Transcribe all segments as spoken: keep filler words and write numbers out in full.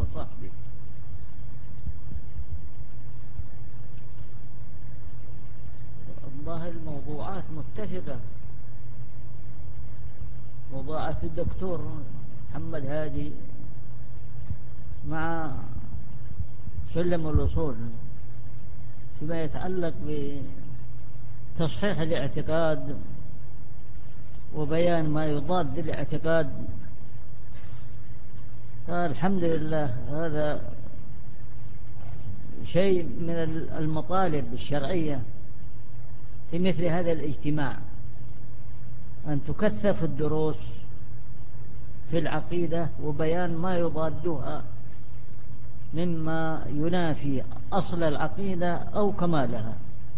وصحبه. والله الموضوعات متفقة، موضوعات الدكتور محمد هادي مع سلم الوصول فيما يتعلق بتصحيح الاعتقاد وبيان ما يضاد الاعتقاد، فالحمد لله هذا شيء من المطالب الشرعية في مثل هذا الاجتماع، أن تكثف الدروس في العقيدة وبيان ما يضادها مما ينافي أصل العقيدة أو كمالها.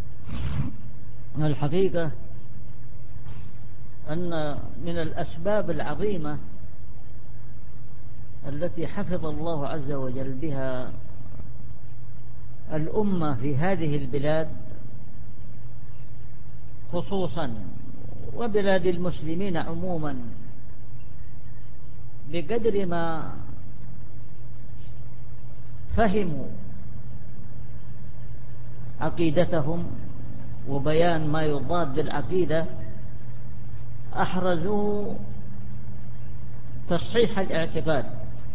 الحقيقة أن من الأسباب العظيمة التي حفظ الله عز وجل بها الأمة في هذه البلاد خصوصا وبلاد المسلمين عموما، بقدر ما فهموا عقيدتهم وبيان ما يضاد العقيدة أحرزوا تصحيح الاعتقاد.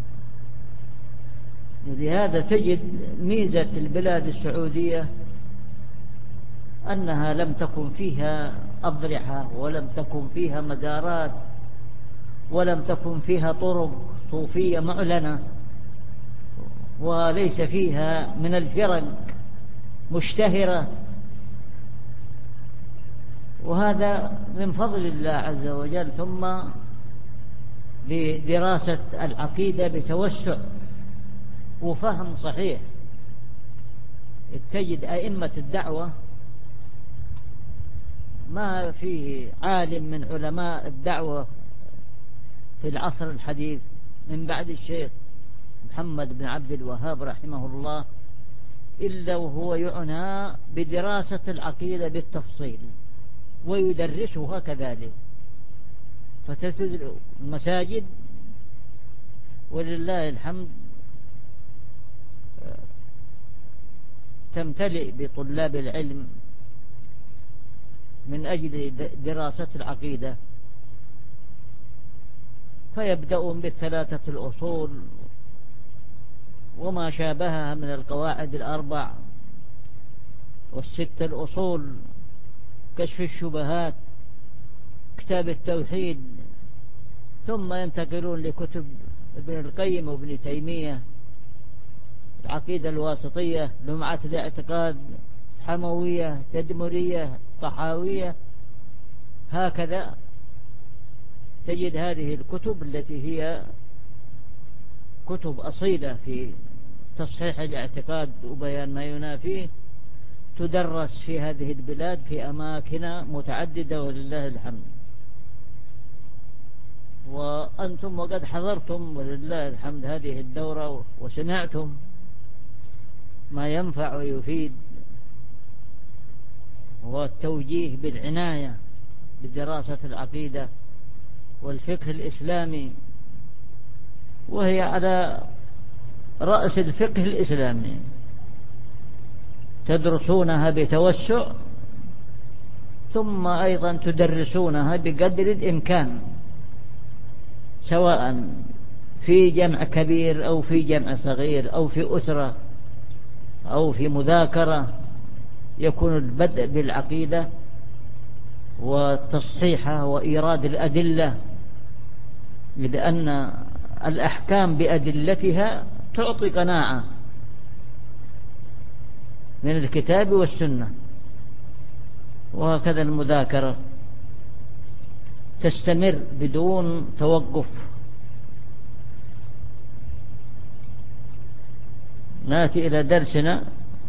لهذا تجد ميزة البلاد السعودية أنها لم تكن فيها أضرحة، ولم تكن فيها مزارات، ولم تكن فيها طرق صوفية معلنة، وليس فيها من الفرق مشتهرة، وهذا من فضل الله عز وجل. ثم بدراسة العقيدة بتوسع وفهم صحيح، تجد أئمة الدعوة ما فيه عالم من علماء الدعوة في العصر الحديث من بعد الشيخ محمد بن عبد الوهاب رحمه الله إلا وهو يعنى بدراسة العقيدة بالتفصيل ويدرسها كذلك. فتجد المساجد ولله الحمد تمتلئ بطلاب العلم من أجل دراسة العقيدة، فيبدأون بالثلاثة الأصول وما شابهها من القواعد الأربع والست الأصول، كشف الشبهات، كتاب التوحيد، ثم ينتقلون لكتب ابن القيم وابن تيمية، العقيدة الواسطية، لمعة الاعتقاد، حموية، تدمرية، طحاوية، هكذا تجد هذه الكتب التي هي كتب أصيلة في تصحيح الاعتقاد وبيان ما ينافيه تدرس في هذه البلاد في أماكن متعددة ولله الحمد. وأنتم وقد حضرتم ولله الحمد هذه الدورة وسمعتم ما ينفع ويفيد، والتوجيه بالعناية بدراسة العقيدة والفقه الإسلامي، وهي على رأس الفقه الإسلامي، تدرسونها بتوسع ثم أيضا تدرسونها بقدر الإمكان، سواء في جمع كبير أو في جمع صغير أو في أسرة أو في مذاكرة، يكون البدء بالعقيدة وتصحيحها وإيراد الأدلة، لأن الأحكام بأدلتها تعطي قناعة من الكتاب والسنة. وهكذا المذاكرة تستمر بدون توقف. نأتي إلى درسنا.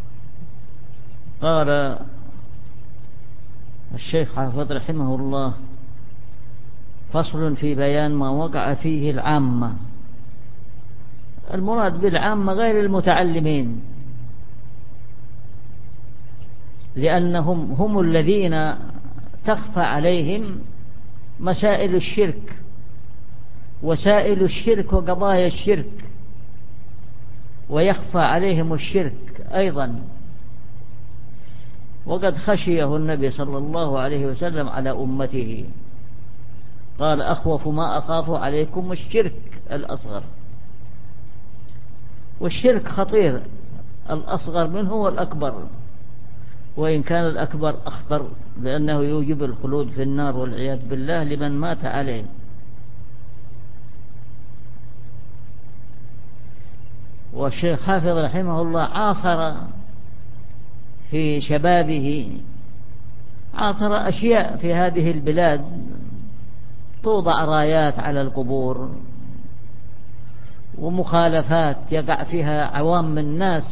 قال الشيخ حافظ رحمه الله: فصل في بيان ما وقع فيه العامة. المراد بالعامة غير المتعلمين، لأنهم هم الذين تخفى عليهم مسائل الشرك، وسائل الشرك وقضايا الشرك، ويخفى عليهم الشرك أيضا. وقد خشيه النبي صلى الله عليه وسلم على أمته، قال أخوف ما أخاف عليكم الشرك الأصغر. والشرك خطير، الأصغر منه والأكبر، وإن كان الأكبر أخطر لأنه يوجب الخلود في النار والعياذ بالله لمن مات عليه. والشيخ حافظ رحمه الله عاصر في شبابه عاصر أشياء في هذه البلاد، توضع رايات على القبور ومخالفات يقع فيها عوام الناس،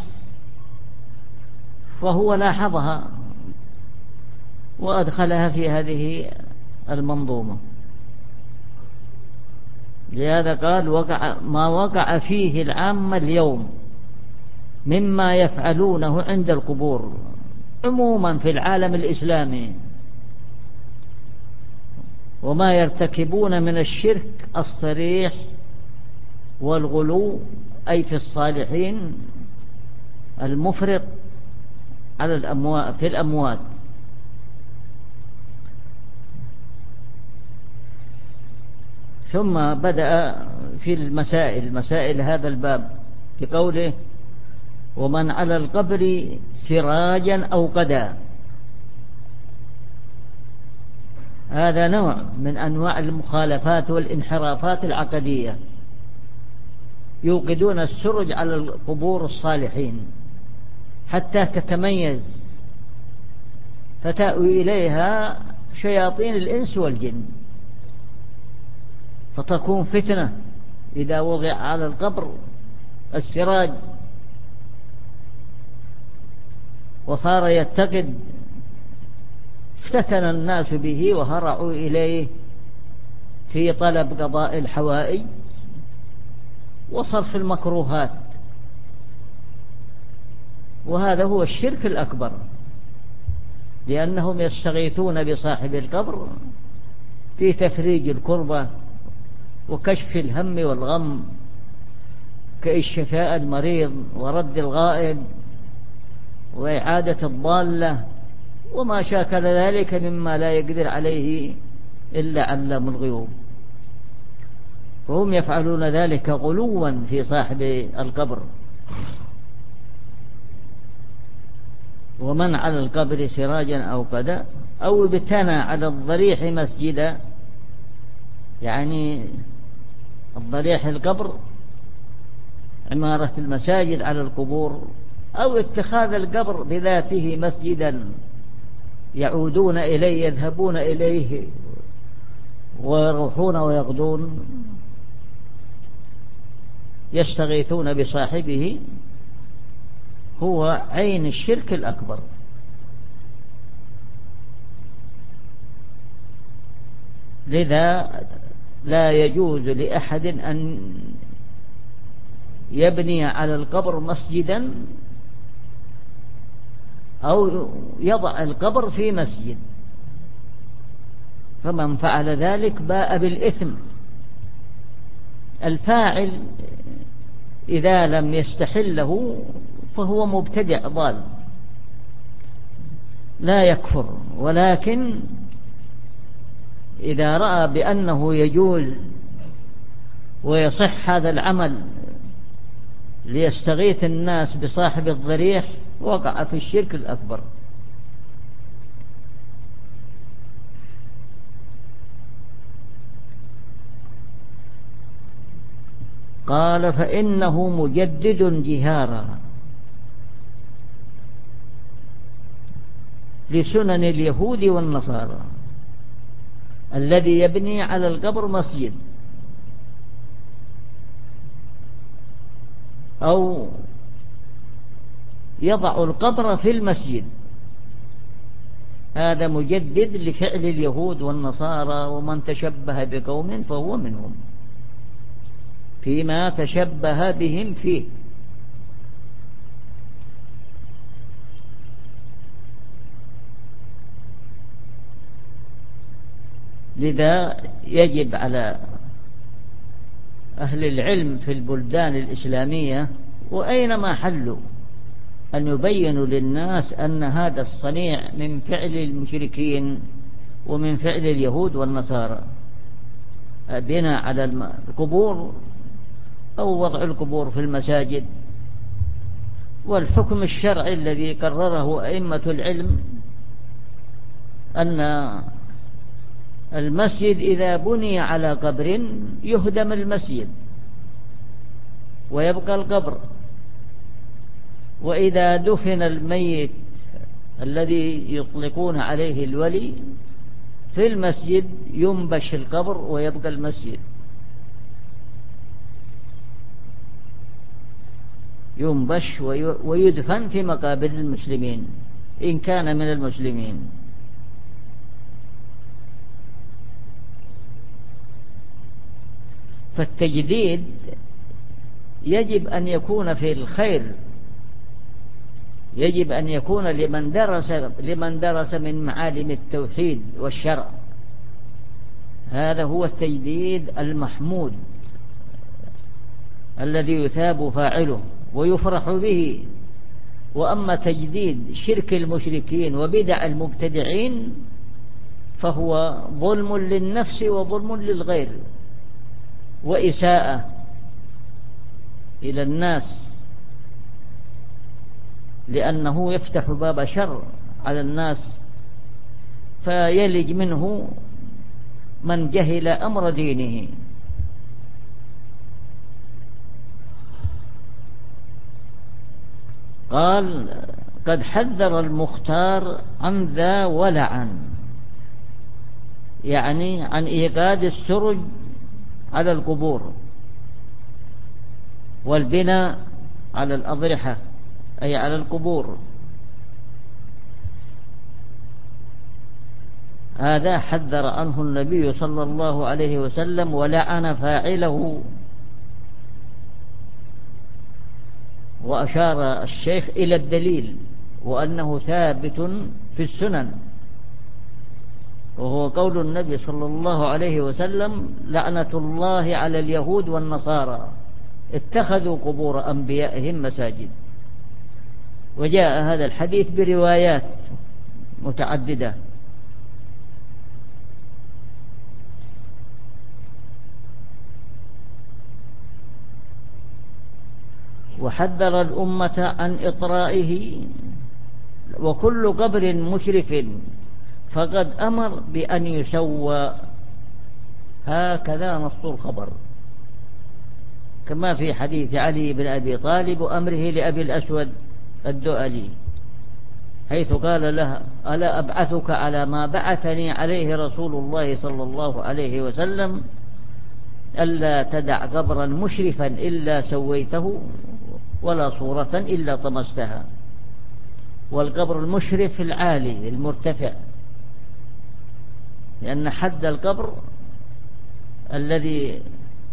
فهو لاحظها وأدخلها في هذه المنظومة. لهذا قال وقع ما وقع فيه العامة اليوم مما يفعلونه عند القبور عموما في العالم الإسلامي، وما يرتكبون من الشرك الصريح والغلو أي في الصالحين المفرط على الأموات في الأموات. ثم بدأ في المسائل مسائل هذا الباب بقوله ومن على القبر سراجا أو قدا. هذا نوع من أنواع المخالفات والانحرافات العقدية، يوقدون السرج على القبور الصالحين حتى تتميز فتأوي إليها شياطين الإنس والجن، فتكون فتنة إذا وضع على القبر السراج وصار يتقد، افتتن الناس به وهرعوا إليه في طلب قضاء الحوائج وصرف المكروهات. وهذا هو الشرك الأكبر، لأنهم يستغيثون بصاحب القبر في تفريج الكربة وكشف الهم والغم كإشفاء المريض ورد الغائب وإعادة الضالة وما شاكل ذلك مما لا يقدر عليه إلا علام الغيوب. فهم يفعلون ذلك غلوا في صاحب القبر. ومن على القبر سراجا أو قدا أو ابتنى على الضريح مسجدا، يعني الضريح القبر عمارة المساجد على القبور، أو اتخاذ القبر بذاته مسجدا يعودون إليه يذهبون إليه ويروحون ويغدون يستغيثون بصاحبه، هو عين الشرك الأكبر. لذا لا يجوز لأحد أن يبني على القبر مسجدا أو يضع القبر في مسجد، فمن فعل ذلك باء بالإثم. الفاعل إذا لم يستحله فهو مبتدع ضال لا يكفر، ولكن إذا رأى بأنه يجوز ويصح هذا العمل ليستغيث الناس بصاحب الضريح وقع في الشرك الأكبر. قال فإنه مجدد جهارا لسنن اليهود والنصارى الذي يبني على القبر مسجد أو يضع القبر في المسجد، هذا مجدد لفعل اليهود والنصارى، ومن تشبه بقوم فهو منهم فيما تشبه بهم فيه. لذا يجب على أهل العلم في البلدان الإسلامية وأينما حلوا أن يبينوا للناس أن هذا الصنيع من فعل المشركين ومن فعل اليهود والنصارى، بناء على القبور أو وضع القبور في المساجد. والحكم الشرعي الذي قرره أئمة العلم أن المسجد إذا بني على قبر يهدم المسجد ويبقى القبر، وإذا دفن الميت الذي يطلقون عليه الولي في المسجد ينبش القبر ويبقى المسجد، ينبش ويدفن في مقابر المسلمين إن كان من المسلمين. فالتجديد يجب أن يكون في الخير، يجب أن يكون لمن درس لمن درس من معالم التوحيد والشرع. هذا هو التجديد المحمود الذي يثاب فاعله ويفرح به. وأما تجديد شرك المشركين وبدع المبتدعين فهو ظلم للنفس وظلم للغير وإساءة إلى الناس، لأنه يفتح باب شر على الناس فيلج منه من جهل أمر دينه. قال قد حذر المختار عن ذا ولعن، يعني عن إيقاد السرج على القبور والبناء على الأضرحة أي على القبور. هذا حذر عنه النبي صلى الله عليه وسلم ولعن فاعله. وأشار الشيخ إلى الدليل وأنه ثابت في السنن، وهو قول النبي صلى الله عليه وسلم لعنة الله على اليهود والنصارى اتخذوا قبور أنبيائهم مساجد. وجاء هذا الحديث بروايات متعددة. وحذر الأمة عن إطرائه، وكل قبر مشرف فقد أمر بأن يسوى. هكذا نص الخبر كما في حديث علي بن أبي طالب وأمره لأبي الأسود الدؤلي حيث قال له ألا أبعثك على ما بعثني عليه رسول الله صلى الله عليه وسلم ألا تدع قبرا مشرفا إلا سويته ولا صورة إلا طمستها. والقبر المشرف العالي المرتفع، لأن حد القبر الذي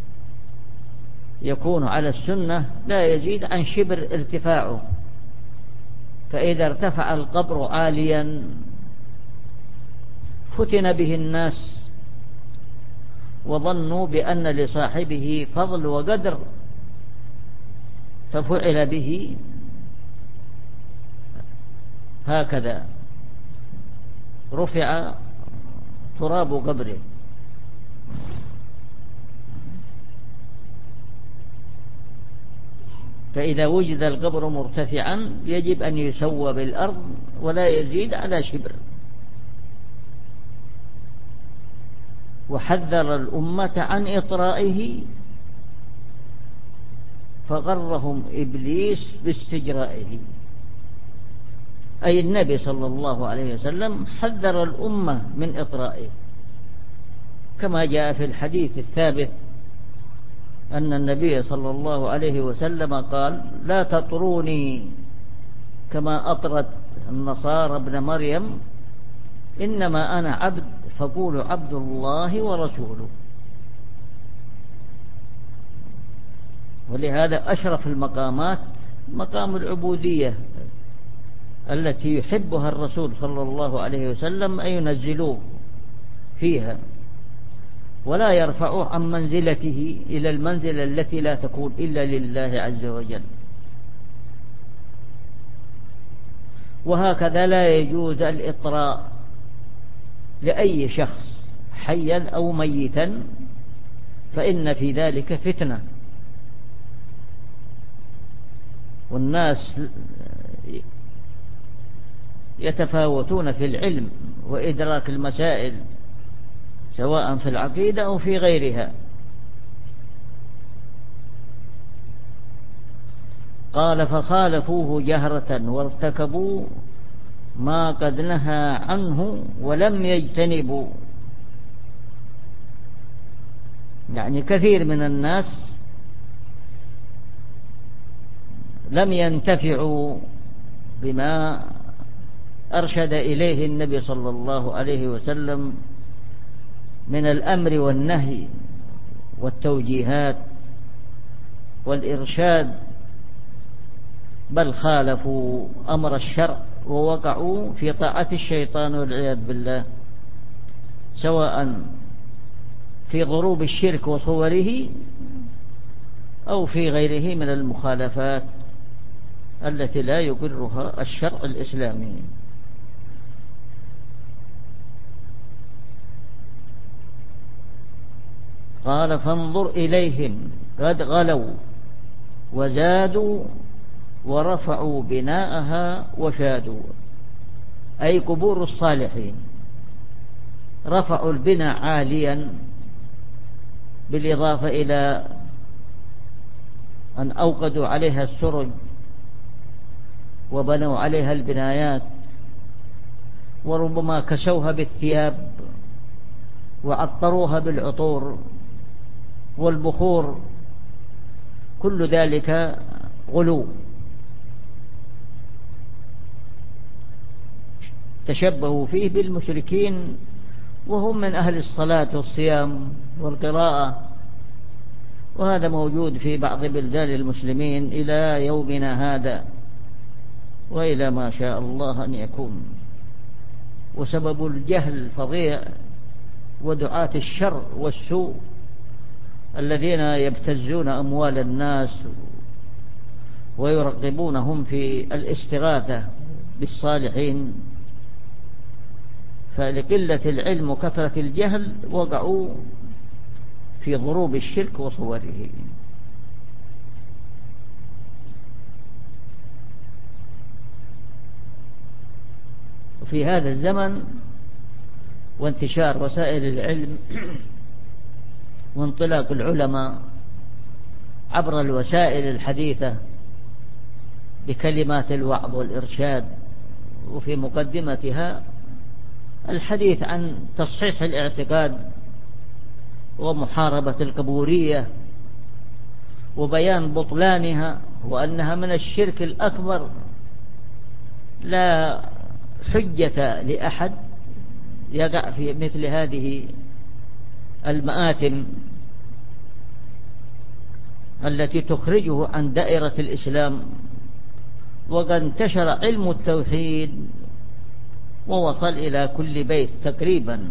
يكون على السنة لا يزيد عن شبر ارتفاعه، فإذا ارتفع القبر عاليا فتن به الناس وظنوا بأن لصاحبه فضل وقدر ففعل به هكذا، رفع تراب قبره. فإذا وجد القبر مرتفعا يجب أن يسوى بالأرض ولا يزيد على شبر. وحذر الأمة عن إطرائه فغرهم إبليس باستجرائه، أي النبي صلى الله عليه وسلم حذر الأمة من إطرائه، كما جاء في الحديث الثابت أن النبي صلى الله عليه وسلم قال لا تطروني كما أطرت النصارى ابن مريم إنما أنا عبد فقولوا عبد الله ورسوله. ولهذا أشرف المقامات مقام العبودية التي يحبها الرسول صلى الله عليه وسلم أن ينزلوه فيها ولا يرفعوا عن منزلته إلى المنزلة التي لا تكون إلا لله عز وجل. وهكذا لا يجوز الإطراء لأي شخص حيا أو ميتا، فإن في ذلك فتنة، والناس يتفاوتون في العلم وإدراك المسائل سواء في العقيدة أو في غيرها. قال فخالفوه جهرة وارتكبوا ما قد نهى عنه ولم يجتنبوا. يعني كثير من الناس لم ينتفعوا بما أرشد إليه النبي صلى الله عليه وسلم من الأمر والنهي والتوجيهات والإرشاد، بل خالفوا أمر الشرع ووقعوا في طاعة الشيطان والعياذ بالله، سواء في ضروب الشرك وصوره أو في غيره من المخالفات التي لا يقرها الشرع الإسلامي. قال فانظر إليهم قد غلوا وزادوا ورفعوا بناءها وشادوا، أي قبور الصالحين رفعوا البناء عاليا، بالإضافة إلى أن أوقدوا عليها السرج وبنوا عليها البنايات، وربما كسوها بالثياب وعطروها بالعطور والبخور، كل ذلك غلو. تشبهوا فيه بالمشركين وهم من أهل الصلاة والصيام والقراءة، وهذا موجود في بعض بلدان المسلمين إلى يومنا هذا وإلى ما شاء الله أن يكون. وسبب الجهل فظيع، ودعاة الشر والسوء الذين يبتزون أموال الناس ويرغبونهم في الاستغاثة بالصالحين، فلقلة العلم وكثرة الجهل وقعوا في ضروب الشرك وصوره. وفي هذا الزمن وانتشار وسائل العلم وانطلاق العلماء عبر الوسائل الحديثة بكلمات الوعظ والإرشاد، وفي مقدمتها الحديث عن تصحيح الاعتقاد ومحاربة القبورية وبيان بطلانها وأنها من الشرك الأكبر، لا حجة لأحد يقع في مثل هذه المآثم التي تخرجه عن دائرة الإسلام. وقد انتشر علم التوحيد ووصل إلى كل بيت تقريبا،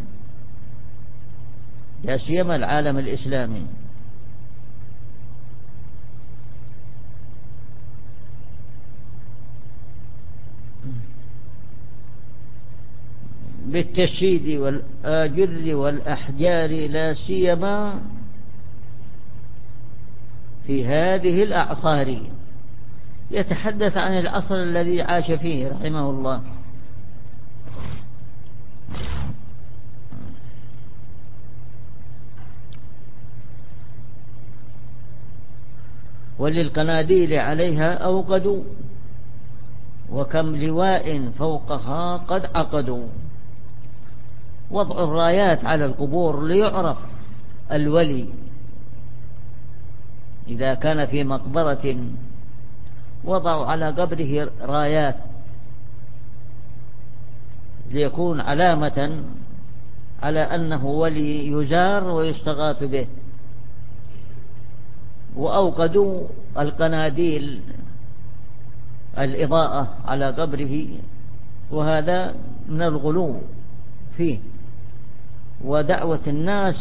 لا سيما العالم الإسلامي. بالتشييد والآجر والأحجار، لا سيما في هذه الأعصار. يتحدث عن العصر الذي عاش فيه رحمه الله. وللقناديل عليها أوقدوا وكم لواء فوقها قد عقدوا. وضع الرايات على القبور ليعرف الولي، إذا كان في مقبرة وضعوا على قبره رايات ليكون علامة على أنه ولي يزار ويستغاث به. وأوقدوا القناديل الإضاءة على قبره، وهذا من الغلو فيه ودعوة الناس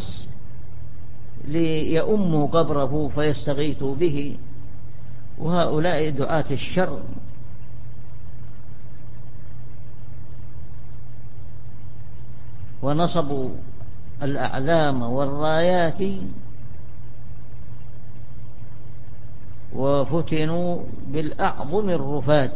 ليؤموا قبره فيستغيثوا به، وهؤلاء دعاة الشر. ونصبوا الأعلام والرايات وفتنوا بالأعظم الرفات.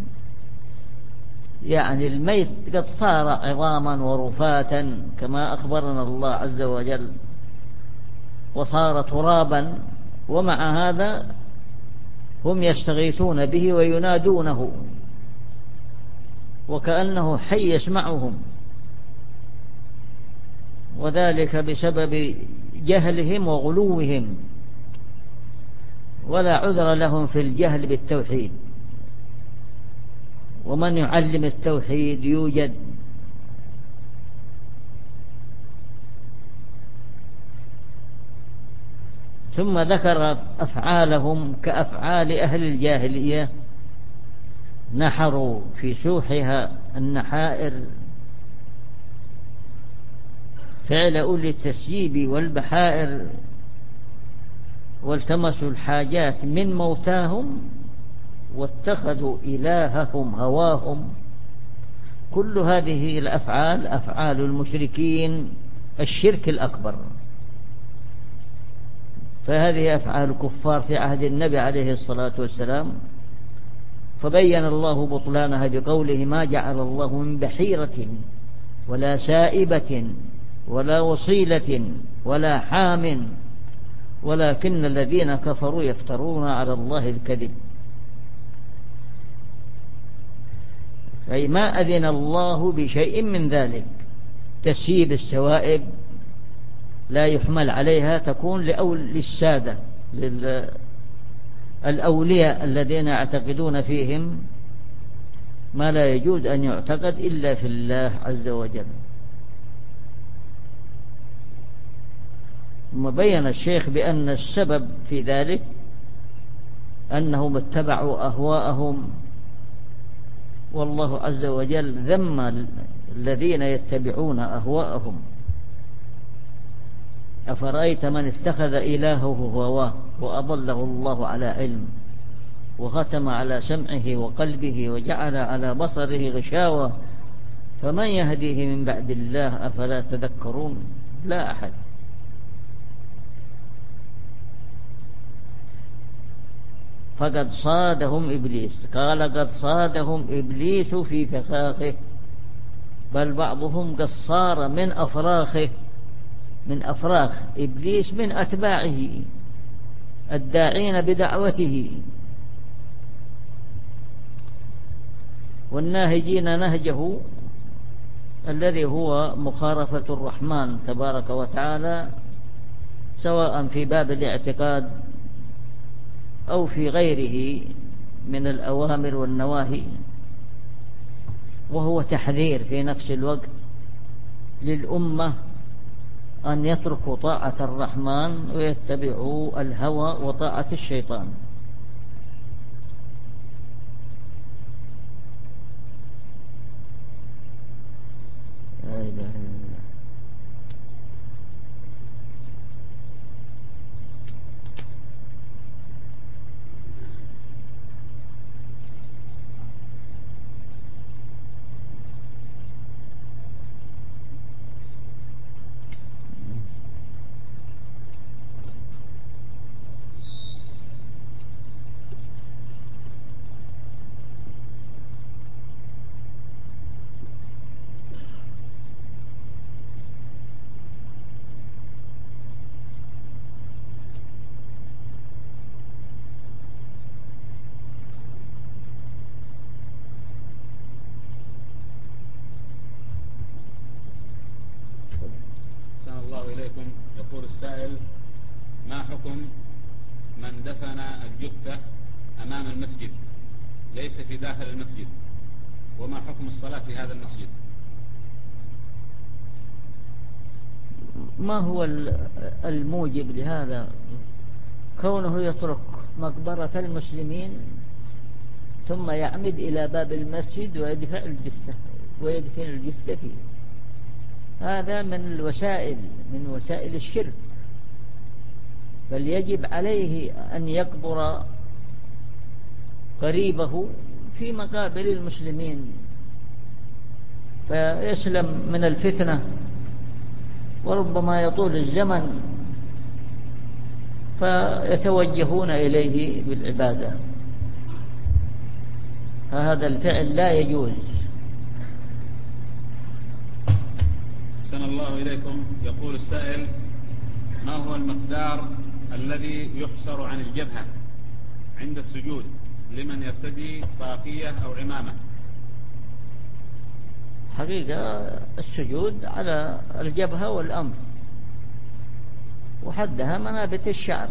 يعني الميت قد صار عظاما ورفاتا كما أخبرنا الله عز وجل، وصار ترابا، ومع هذا هم يستغيثون به وينادونه وكأنه حي يسمعهم، وذلك بسبب جهلهم وغلوهم، ولا عذر لهم في الجهل بالتوحيد. ومن يعلم التوحيد يوجد. ثم ذكر أفعالهم كأفعال أهل الجاهلية، نحروا في سوحها النحائر فعل أولي التسييب والبحائر، والتمسوا الحاجات من موتاهم واتخذوا إلههم هواهم. كل هذه الأفعال أفعال المشركين الشرك الأكبر، فهذه أفعال الكفار في عهد النبي عليه الصلاة والسلام، فبين الله بطلانها بقوله: ما جعل الله من بحيرة ولا سائبة ولا وصيلة ولا حام ولكن الذين كفروا يفترون على الله الكذب. أي ما أذن الله بشيء من ذلك. تسييب السوائب لا يحمل عليها، تكون للسادة للأولياء الذين يعتقدون فيهم ما لا يجوز أن يعتقد إلا في الله عز وجل. ثم بين الشيخ بأن السبب في ذلك أنهم اتبعوا أهواءهم، والله عز وجل ذم الذين يتبعون أهواءهم. أفرأيت من اتخذ إلهه هواه وأضله الله على علم وختم على سمعه وقلبه وجعل على بصره غشاوة فمن يهديه من بعد الله أفلا تذكرون؟ لا أحد. فقد صادهم إبليس، قال قد صادهم إبليس في فخاخه، بل بعضهم قد صار من أفراخه، من أفراخ إبليس من أتباعه الداعين بدعوته والناهجين نهجه الذي هو مخالفة الرحمن تبارك وتعالى، سواء في باب الاعتقاد أو في غيره من الأوامر والنواهي. وهو تحذير في نفس الوقت للأمة أن يتركوا طاعة الرحمن ويتبعوا الهوى وطاعة الشيطان. لا إله إلا الله. يقول السائل: ما حكم من دفن الجثة أمام المسجد ليس في داخل المسجد، وما حكم الصلاة في هذا المسجد؟ ما هو الموجب لهذا؟ كونه يترك مقبرة المسلمين ثم يعمد إلى باب المسجد ويدفع الجثة ويدفن الجثة فيه، هذا من الوسائل من وسائل الشرك. بل يجب عليه أن يقبر قريبه في مقابر المسلمين فيسلم من الفتنة، وربما يطول الزمن فيتوجهون إليه بالعبادة، فهذا الفعل لا يجوز. أحسن الله إليكم. يقول السائل: ما هو المقدار الذي يحصر عن الجبهة عند السجود لمن يرتدي طاقية أو عمامة؟ حقيقة السجود على الجبهة والأنف، وحدها منابت الشعر،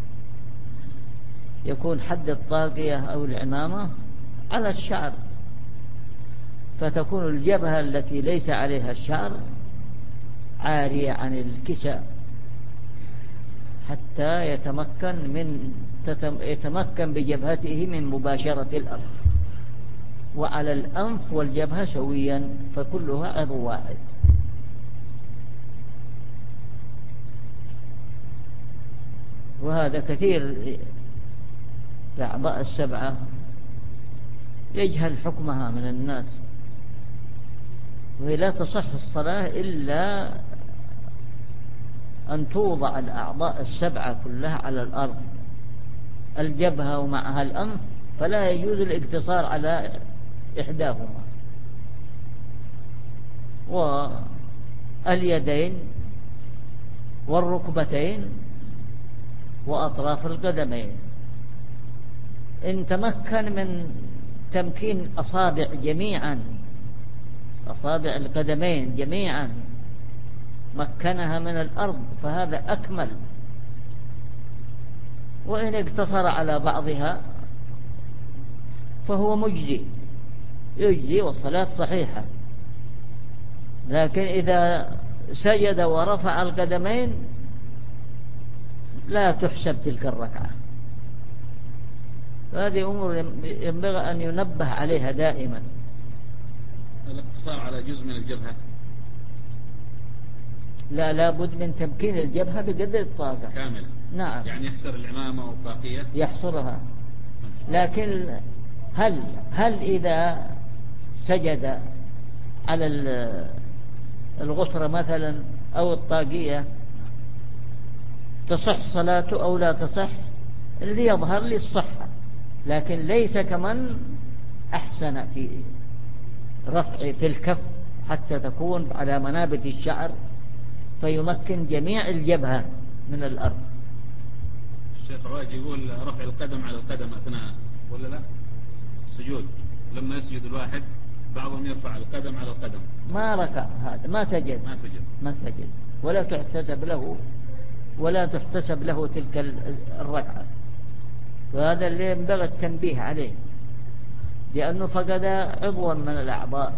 يكون حد الطاقية أو العمامة على الشعر، فتكون الجبهة التي ليس عليها الشعر عارية عن الكساء حتى يتمكن من يتمكن بجبهته من مباشرة الأرض، وعلى الأنف والجبهة سويا، فكلها عضو واحد. وهذا كثير الأعضاء السبعة يجهل حكمها من الناس، وهي لا تصح الصلاة إلا أن توضع الأعضاء السبعة كلها على الأرض، الجبهة ومعها الأنف، فلا يجوز الاقتصار على إحداهما، واليدين والركبتين وأطراف القدمين. إن تمكن من تمكين أصابع جميعا، أصابع القدمين جميعا مكنها من الأرض فهذا أكمل، وإن اقتصر على بعضها فهو مجزي يجزي والصلاة صحيحة. لكن إذا سجد ورفع القدمين لا تحسب تلك الركعة. هذه أمور ينبغي أن ينبه عليها دائما. الاقتصار على جزء من الجبهة لا لابد من تمكين الجبهة بقدر الطاقة كاملة. نعم، يعني يحصر العمامة والطاقية يحصرها. لكن هل هل إذا سجد على الغصرة مثلا أو الطاقية تصح صلاته أو لا تصح؟ الذي يظهر لي الصحة، لكن ليس كمن أحسن في رفع في الكف حتى تكون على منابت الشعر فيمكن جميع الجبهة من الأرض. الشيخ رواج يقول رفع القدم على القدم أثناء ولا لا السجود، لما يسجد الواحد بعضهم يرفع القدم على القدم. ما ركع هذا، ما سجد ما سجد ما سجد ولا تحتسب له ولا تحتسب له تلك الركعة. وهذا اللي ينبغي التنبيه عليه، لأنه فقد عضوا من الأعضاء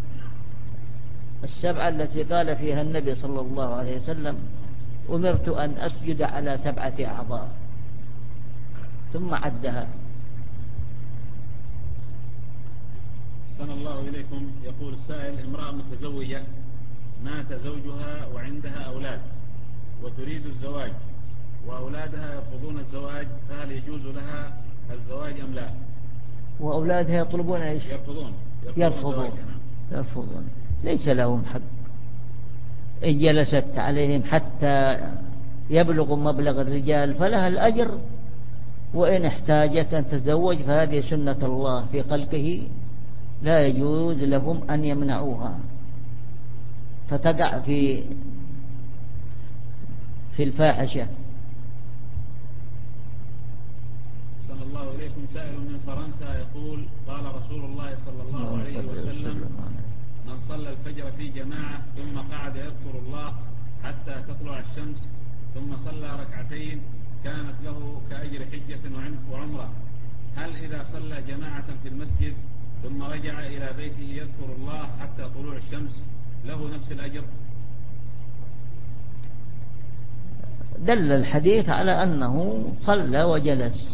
السبعة التي قال فيها النبي صلى الله عليه وسلم: أمرت أن أسجد على سبعة أعضاء، ثم عدها. أحسن الله إليكم. يقول السائل: امرأة متزوجة مات زوجها وعندها أولاد وتريد الزواج وأولادها يرفضون الزواج، فهل يجوز لها الزواج أم لا؟ وأولادها يطلبون إيش؟ يرفضون يرفضون يرفضون ليس لهم حق إن جلست عليهم حتى يبلغوا مبلغ الرجال فلها الأجر، وإن احتاجت أن تتزوج فهذه سنة الله في خلقه، لا يجوز لهم أن يمنعوها فتقع في في الفاحشة. صلى الله إليكم. سائل من فرنسا يقول: قال رسول الله صلى الله عليه وسلم: من صلى الفجر في جماعة ثم قعد يذكر الله حتى تطلع الشمس ثم صلى ركعتين كانت له كأجر حجة وعمرة، هل إذا صلى جماعة في المسجد ثم رجع إلى بيته يذكر الله حتى طلوع الشمس له نفس الأجر؟ دل الحديث على أنه صلى وجلس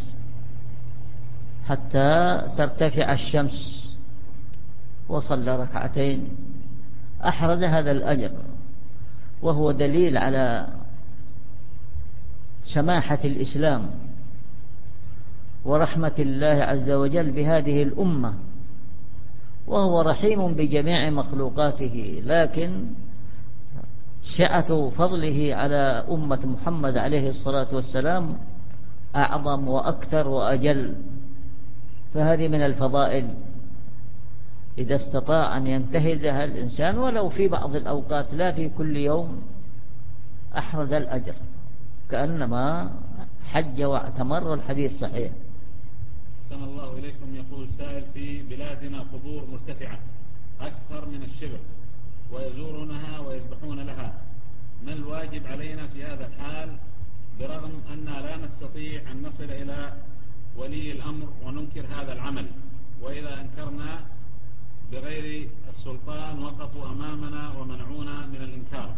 حتى ترتفع الشمس وصلى ركعتين، أحرز هذا الأجر، وهو دليل على سماحة الإسلام ورحمة الله عز وجل بهذه الأمة، وهو رحيم بجميع مخلوقاته، لكن سعة فضله على أمة محمد عليه الصلاة والسلام أعظم وأكثر وأجل. فهذه من الفضائل إذا استطاع أن ينتهزها الإنسان ولو في بعض الأوقات لا في كل يوم أحرز الأجر، كأنما حج واعتمر، والحديث صحيح. أحسن الله إليكم. يقول سائل: في بلادنا قبور مرتفعة أكثر من الشبر ويزورونها ويذبحون لها، ما الواجب علينا في هذا الحال برغم أننا لا نستطيع أن نصل إلى ولي الأمر وننكر هذا العمل، وإذا أنكرنا بغير السلطان وقفوا أمامنا ومنعونا من الإنكار؟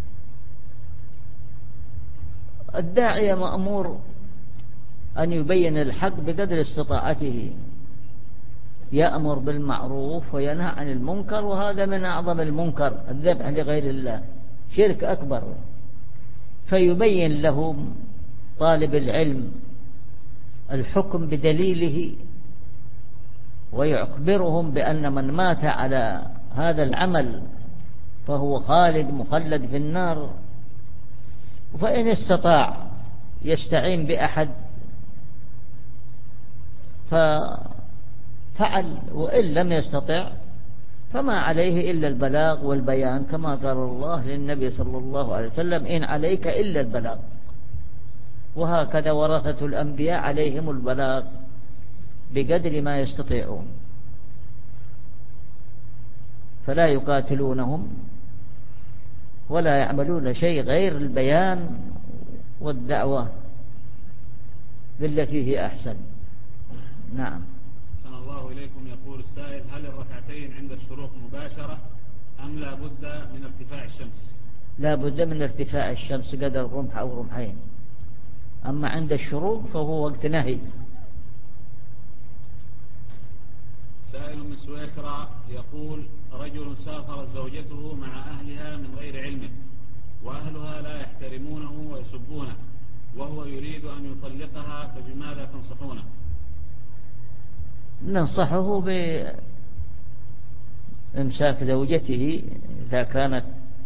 الداعية مأمور أن يبين الحق بقدر استطاعته، يأمر بالمعروف وينهى عن المنكر، وهذا من أعظم المنكر الذبح لغير الله، شرك أكبر. فيبين لهم طالب العلم الحكم بدليله، ويخبرهم بأن من مات على هذا العمل فهو خالد مخلد في النار. فإن استطاع يستعين بأحد ففعل، وإن لم يستطع فما عليه إلا البلاغ والبيان، كما قال الله للنبي صلى الله عليه وسلم: إن عليك إلا البلاغ. وهكذا ورثة الأنبياء عليهم البلاغ بقدر ما يستطيعون، فلا يقاتلونهم ولا يعملون شيء غير البيان والدعوة بالتي هي أحسن. نعم. أحسن الله إليكم. يقول السائل: هل الركعتين عند الشروق مباشرة أم لا بد من ارتفاع الشمس؟ لا بد من ارتفاع الشمس قدر رمح أو رمحين، أما عند الشروق فهو وقت نهي. سائل من سويسرا يقول: رجل سافرت زوجته مع أهلها من غير علمه، وأهلها لا يحترمونه ويسبونه، وهو يريد أن يطلقها، فبماذا تنصحونه؟ ننصحه بإمساك زوجته إذا كانت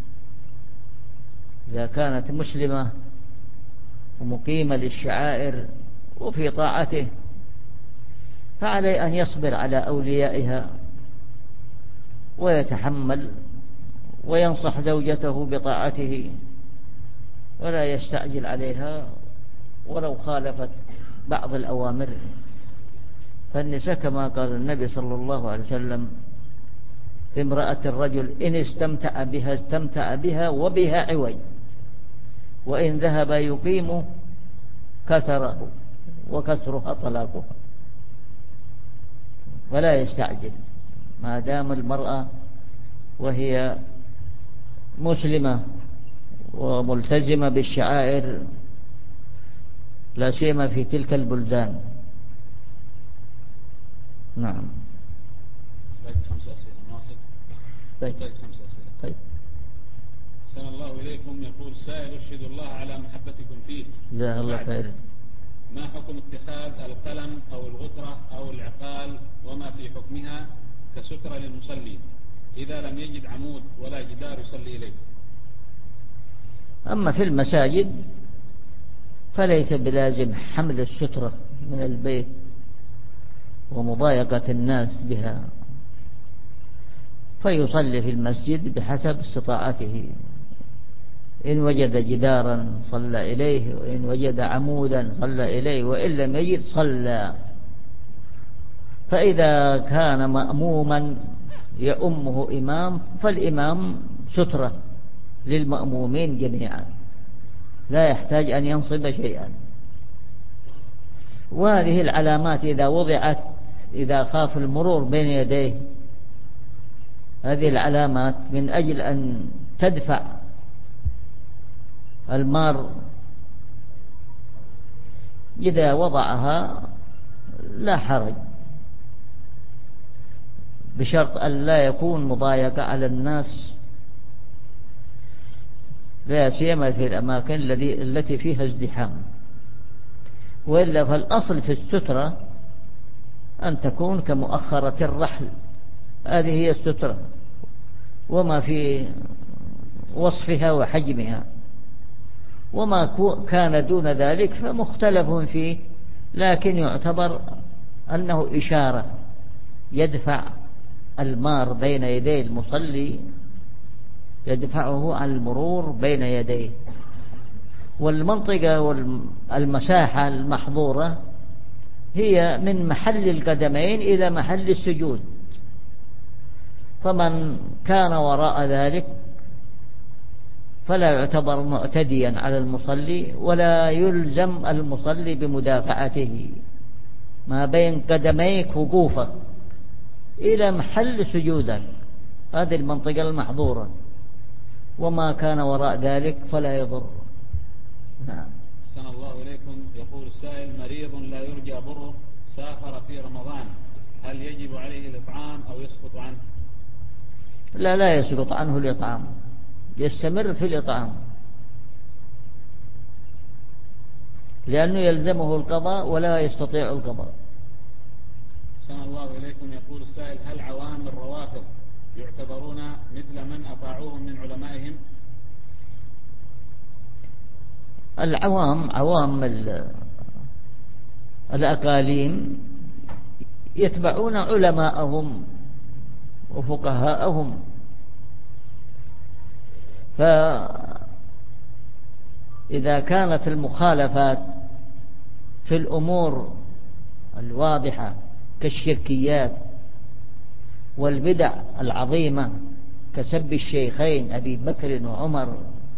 إذا كانت مسلمة ومقيمة للشعائر وفي طاعته، فعليه أن يصبر على أوليائها ويتحمل وينصح زوجته بطاعته، ولا يستعجل عليها ولو خالفت بعض الأوامر. فالنساء كما قال النبي صلى الله عليه وسلم: امرأة الرجل إن استمتع بها استمتع بها وبها عوج، وإن ذهب يقيم كثره وكسرها طلاقها. ولا يستعجل ما دام المرأة وهي مسلمة وملتزمة بالشعائر، لا سيما في تلك البلدان. نعم. باقي خمس أسئلة نواصل. طيب. باقي خمس أسئلة. طيب. أحسن الله إليكم. يقول سائل: أشهد الله على محبتكم فيه، جزاه الله خير. ما حكم اتخاذ القلم أو الغترة أو العقال وما في حكمها كسترة للمصلي إذا لم يجد عمود ولا جدار يصلي إليه؟ أما في المساجد فليس بلازم حمل السترة من البيت ومضايقة الناس بها، فيصلي في المسجد بحسب استطاعته، إن وجد جدارا صلى إليه، وإن وجد عمودا صلى إليه، وإن لم يجد صلى. فإذا كان مأموما يؤمه إمام فالإمام سترة للمأمومين جميعا، لا يحتاج أن ينصب شيئا. وهذه العلامات إذا وضعت إذا خاف المرور بين يديه، هذه العلامات من أجل أن تدفع المار، إذا وضعها لا حرج، بشرط أن لا يكون مضايقة على الناس، لا سيما في الأماكن التي فيها ازدحام. وإلا فالأصل في السترة أن تكون كمؤخرة الرحل هذه هي السترة وما في وصفها وحجمها، وما كان دون ذلك فمختلف فيه، لكن يعتبر أنه إشارة يدفع المار بين يدي المصلي، يدفعه عن المرور بين يديه. والمنطقة والمساحة المحظورة هي من محل القدمين إلى محل السجود، فمن كان وراء ذلك فلا يعتبر معتديا على المصلي، ولا يلزم المصلي بمدافعته ما بين قدميك وقوفك إلى محل سجودك، هذه المنطقة المحظورة، وما كان وراء ذلك فلا يضر. نعم. أحسن الله إليكم. يقول السائل: مريض لا يرجى بره سافر في رمضان، هل يجب عليه الإطعام أو يسقط عنه؟ لا لا يسقط عنه الإطعام، يستمر في الإطعام، لأنه يلزمه القضاء ولا يستطيع القضاء. أحسن الله إليكم. يقول السائل: هل عوام الروافض يعتبرون مثل من أطاعوهم من علمائهم؟ العوام عوام الأقاليم يتبعون علماءهم وفقهاءهم، فإذا كانت المخالفات في الأمور الواضحة كالشركيات والبدع العظيمة كسب الشيخين أبي بكر وعمر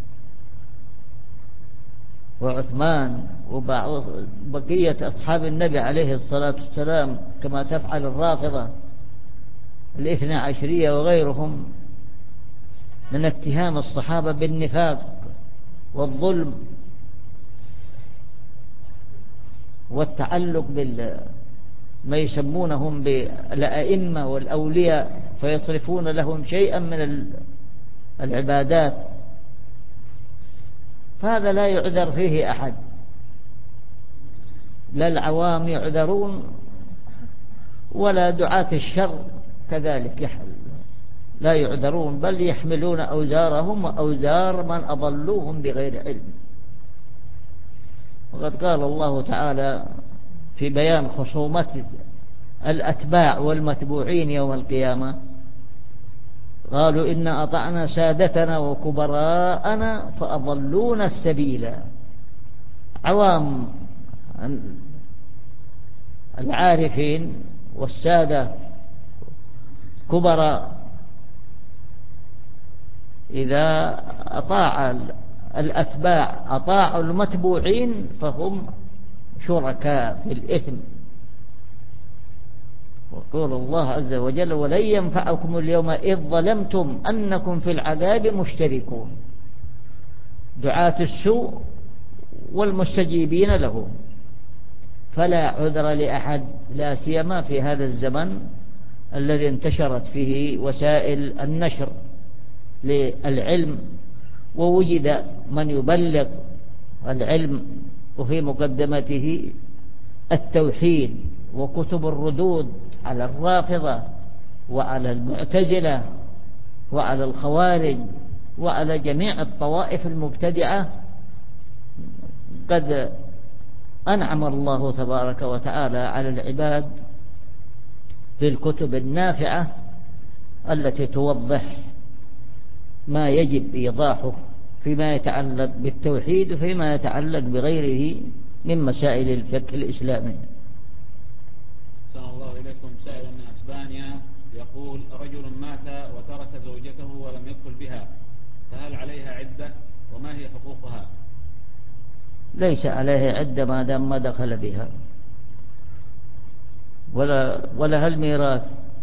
وعثمان وبقية أصحاب النبي عليه الصلاة والسلام، كما تفعل الرافضة الاثنى عشرية وغيرهم من اتهام الصحابة بالنفاق والظلم والتعلق بال ما يسمونهم بالأئمة والأولياء، فيصرفون لهم شيئا من العبادات، فهذا لا يعذر فيه أحد، لا العوام يعذرون ولا دعاة الشر كذلك يحل لا يعذرون، بل يحملون أوزارهم وأوزار من أضلوهم بغير علم. وقد قال الله تعالى في بيان خصومة الأتباع والمتبوعين يوم القيامة: قالوا إنا أطعنا سادتنا وكبراءنا فأضلونا السبيل. عوام العارفين والسادة كبراء إذا أطاع الأتباع أطاعوا المتبوعين فهم شركاء في الإثم. وقول الله عز وجل: ولن ينفعكم اليوم إذ ظلمتم أنكم في العذاب مشتركون. دعاة السوء والمستجيبين له، فلا عذر لأحد، لا سيما في هذا الزمن الذي انتشرت فيه وسائل النشر للعلم، ووجد من يبلغ العلم وفي مقدمته التوحيد وكتب الردود على الرافضة وعلى المعتزلة وعلى الخوارج وعلى جميع الطوائف المبتدعة. قد أنعم الله تبارك وتعالى على العباد بالكتب النافعة التي توضح ما يجب إيضاحه فيما يتعلق بالتوحيد وفيما يتعلق بغيره من مسائل الفقه الإسلامي. أحسن الله إليكم. سائل من أسبانيا يقول: رجل مات وترك زوجته ولم يدخل بها، فهل عليها عدة وما هي حقوقها؟ ليس عليها عدة ما دام ما دخل بها، ولا ولا هل ميراث.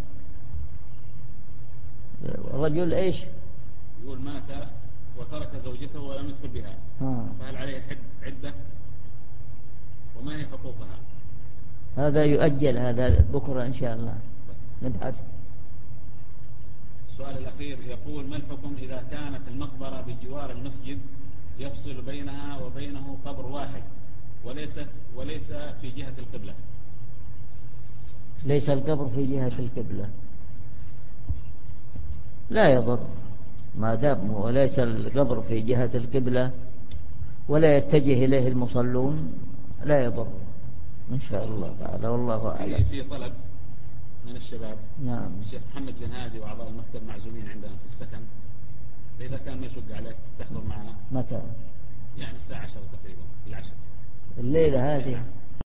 رجل إيش؟ يقول مات وترك زوجته ولم يدخل بها، آه. فهل عليها عدة وما هي حقوقها؟ هذا يؤجل، هذا بكرة إن شاء الله نبحث. السؤال الأخير يقول: ما الحكم إذا كانت المقبرة بجوار المسجد يفصل بينها وبينه قبر واحد وليس وليس في جهة القبلة؟ ليس القبر في جهة القبلة، لا يضر ما دام وليس القبر في جهة القبلة ولا يتجه إليه المصلون، لا يضر إن شاء الله تعالى، والله أعلم. في طلب من الشباب. نعم. الشيخ محمد بن هادي وأعضاء المكتب معزومين عندنا في السكن، فإذا كان ما يشق عليك تحضر معنا. متى؟ يعني الساعة عشرة تقريبا في العشر الليلة هذه.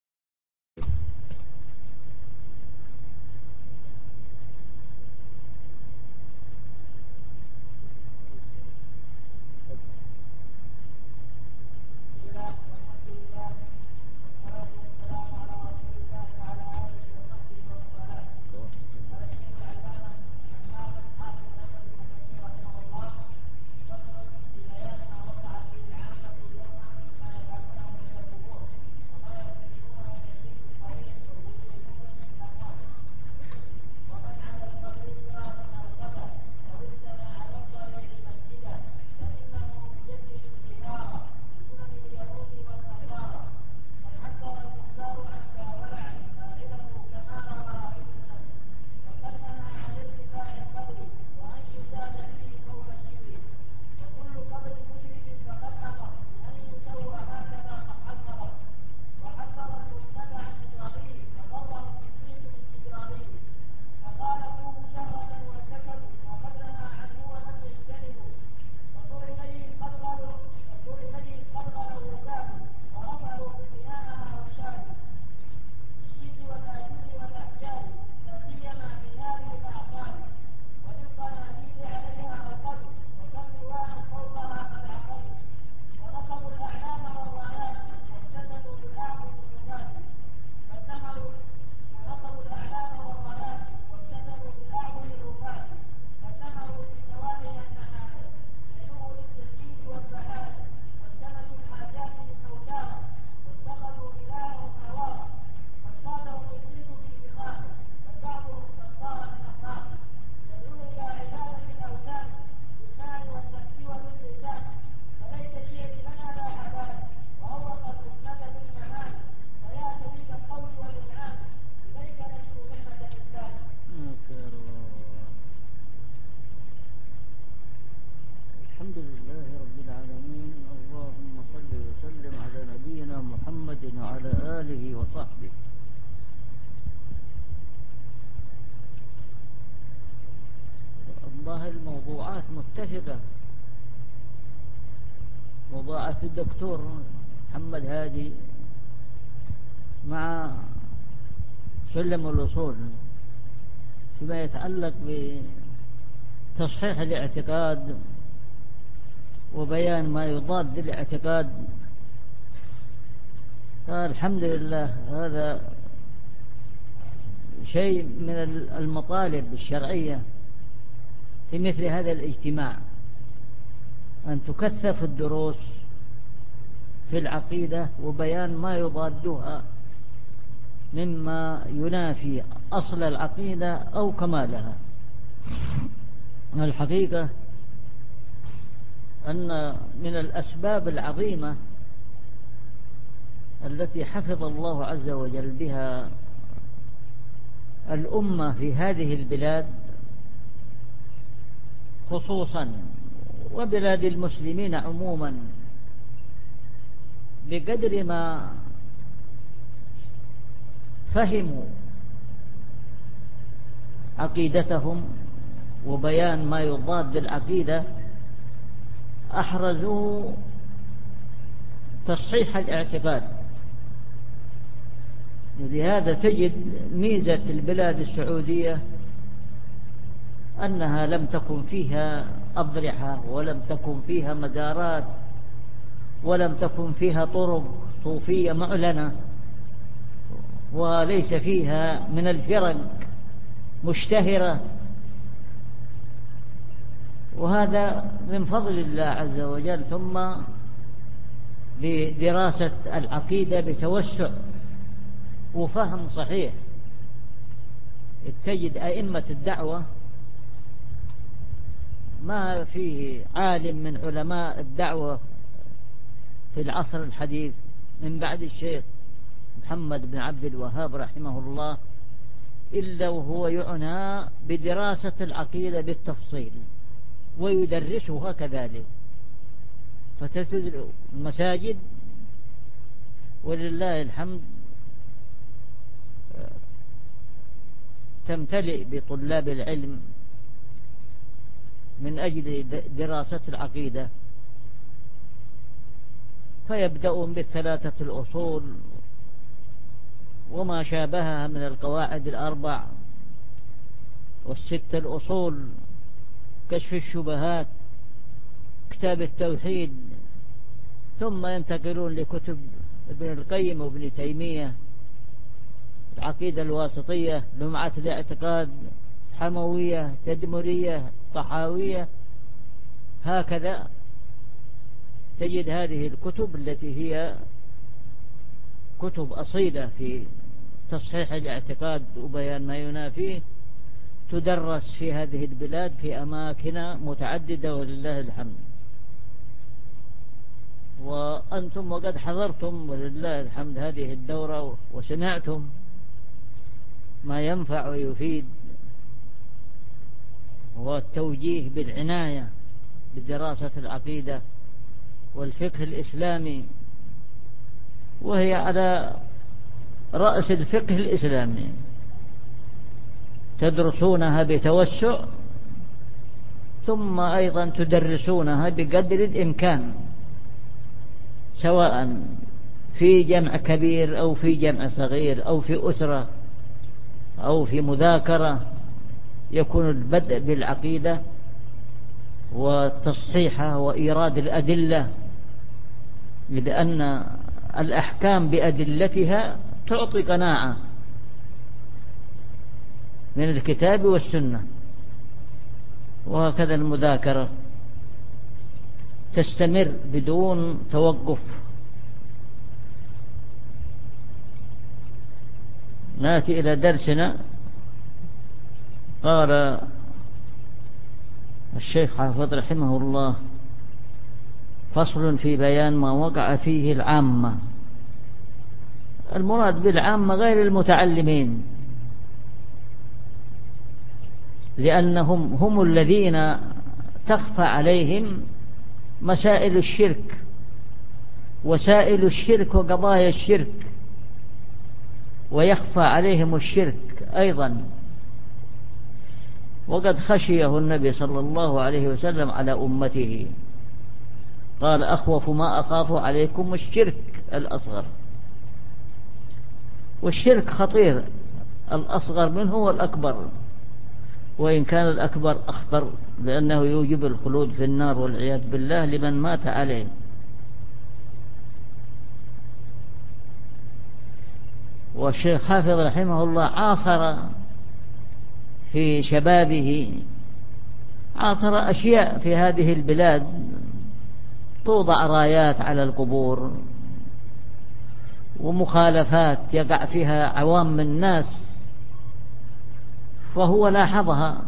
الحمد لله رب العالمين، اللهم صل وسلم على نبينا محمد وعلى آله وصحبه. الله الموضوعات متفقة، موضوعات الدكتور محمد هادي مع سلم الوصول فيما يتعلق بتصحيح الاعتقاد وبيان ما يضاد الاعتقاد. الحمد لله هذا شيء من المطالب الشرعية في مثل هذا الاجتماع، أن تكثف الدروس في العقيدة وبيان ما يضادها مما ينافي أصل العقيدة أو كمالها. الحقيقة أن من الأسباب العظيمة التي حفظ الله عز وجل بها الأمة في هذه البلاد خصوصا وبلاد المسلمين عموما، بقدر ما فهموا عقيدتهم وبيان ما يضاد العقيدة أحرزوا تصحيح الاعتقاد. لهذا تجد ميزة البلاد السعودية أنها لم تكن فيها أضرحة، ولم تكن فيها مزارات، ولم تكن فيها طرق صوفية معلنة، وليس فيها من الفرق مشتهرة، وهذا من فضل الله عز وجل. ثم بدراسة العقيدة بتوسع وفهم صحيح، تجد أئمة الدعوة ما فيه عالم من علماء الدعوة في العصر الحديث من بعد الشيخ محمد بن عبد الوهاب رحمه الله إلا وهو يعنى بدراسة العقيدة بالتفصيل ويدرسها كذلك. فتجد المساجد ولله الحمد تمتلئ بطلاب العلم من أجل دراسة العقيدة، فيبدأون بالثلاثة الأصول وما شابهها من القواعد الأربع والست الأصول، كشف الشبهات، كتاب التوحيد، ثم ينتقلون لكتب ابن القيم وابن تيمية، العقيدة الواسطية، لمعة الاعتقاد، حموية، تدمرية، طحاوية. هكذا تجد هذه الكتب التي هي كتب أصيلة في تصحيح الاعتقاد وبيان ما ينافيه، تدرس في هذه البلاد في أماكن متعددة ولله الحمد. وأنتم وقد حضرتم ولله الحمد هذه الدورة وسمعتم ما ينفع ويفيد، والتوجيه بالعناية بدراسة العقيدة والفقه الإسلامي، وهي على رأس الفقه الإسلامي، تدرسونها بتوسع ثم أيضا تدرسونها بقدر الإمكان، سواء في جمع كبير أو في جمع صغير أو في أسرة أو في مذاكرة، يكون البدء بالعقيدة وتصحيحها وإيراد الأدلة، لأن الأحكام بأدلتها تعطي قناعة من الكتاب والسنة. وهكذا المذاكرة تستمر بدون توقف. نأتي إلى درسنا. قال الشيخ حافظ رحمه الله: فصل في بيان ما وقع فيه العامة. المراد بالعامة غير المتعلمين، لأنهم هم الذين تخفى عليهم مسائل الشرك، وسائل الشرك وقضايا الشرك، ويخفى عليهم الشرك أيضا. وقد خشيه النبي صلى الله عليه وسلم على أمته، قال: أخوف ما أخاف عليكم الشرك الأصغر. والشرك خطير، الأصغر منه والأكبر، وإن كان الأكبر أخطر، لأنه يوجب الخلود في النار والعياذ بالله لمن مات عليه. والشيخ حافظ رحمه الله عاصر في شبابه عاصر أشياء في هذه البلاد، توضع رايات على القبور ومخالفات يقع فيها عوام الناس، فهو لاحظها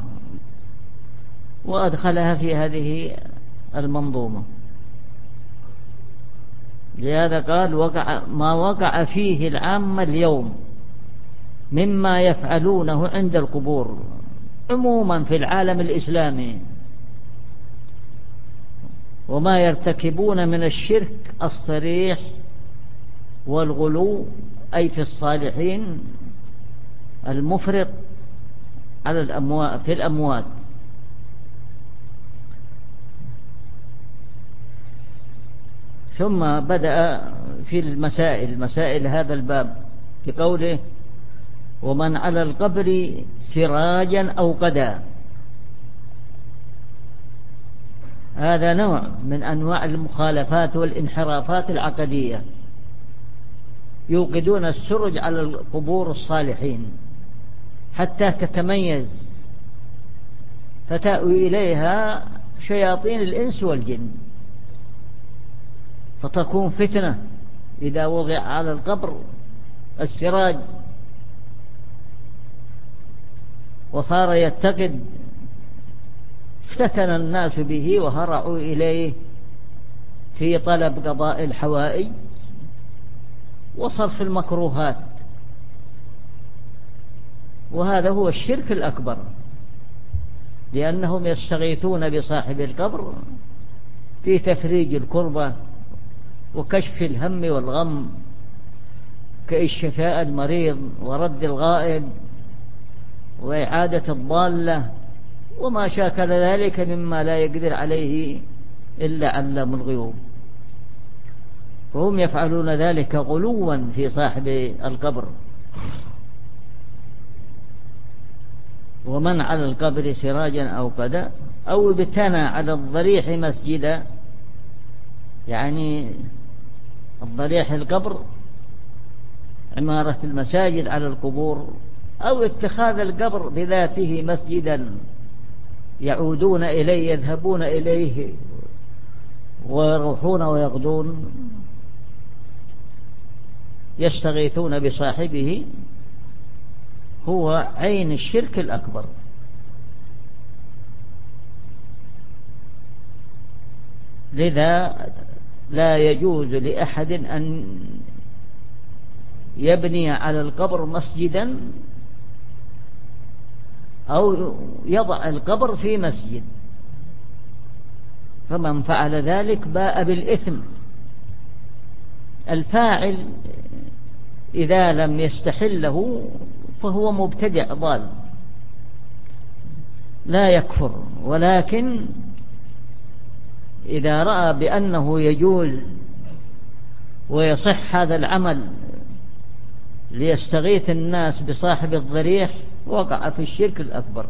وأدخلها في هذه المنظومة. لهذا قال: وقع ما وقع فيه العامة اليوم مما يفعلونه عند القبور عموما في العالم الإسلامي، وما يرتكبون من الشرك الصريح والغلو، أي في الصالحين، المفرط على الأموات في الأموات. ثم بدأ في المسائل مسائل هذا الباب بقوله: ومن على القبر سراجا أو قدا. هذا نوع من أنواع المخالفات والانحرافات العقدية، يوقدون السرج على القبور الصالحين حتى تتميز، فتأوي إليها شياطين الإنس والجن، فتكون فتنة إذا وضع على القبر السراج وصار يتقد، افتتن الناس به وهرعوا إليه في طلب قضاء الحوائج وصرف المكروهات. وهذا هو الشرك الأكبر، لأنهم يستغيثون بصاحب القبر في تفريج الكربة وكشف الهم والغم كإشفاء المريض ورد الغائب وإعادة الضالة وما شاكل ذلك مما لا يقدر عليه إلا علام الغيوب. فهم يفعلون ذلك غلوا في صاحب القبر. ومن على القبر سراجا أو قدا أو ابتنى على الضريح مسجدا، يعني الضريح القبر عمارة المساجد على القبور، أو اتخاذ القبر بذاته مسجدا يعودون إليه يذهبون إليه ويروحون ويغدون يستغيثون بصاحبه، هو عين الشرك الأكبر. لذا لا يجوز لأحد أن يبني على القبر مسجدا أو يضع القبر في مسجد، فمن فعل ذلك باء بالإثم. الفاعل إذا لم يستحله فهو مبتدع ضال لا يكفر، ولكن إذا رأى بأنه يجوز ويصح هذا العمل ليستغيث الناس بصاحب الضريح وقع في الشرك الأكبر.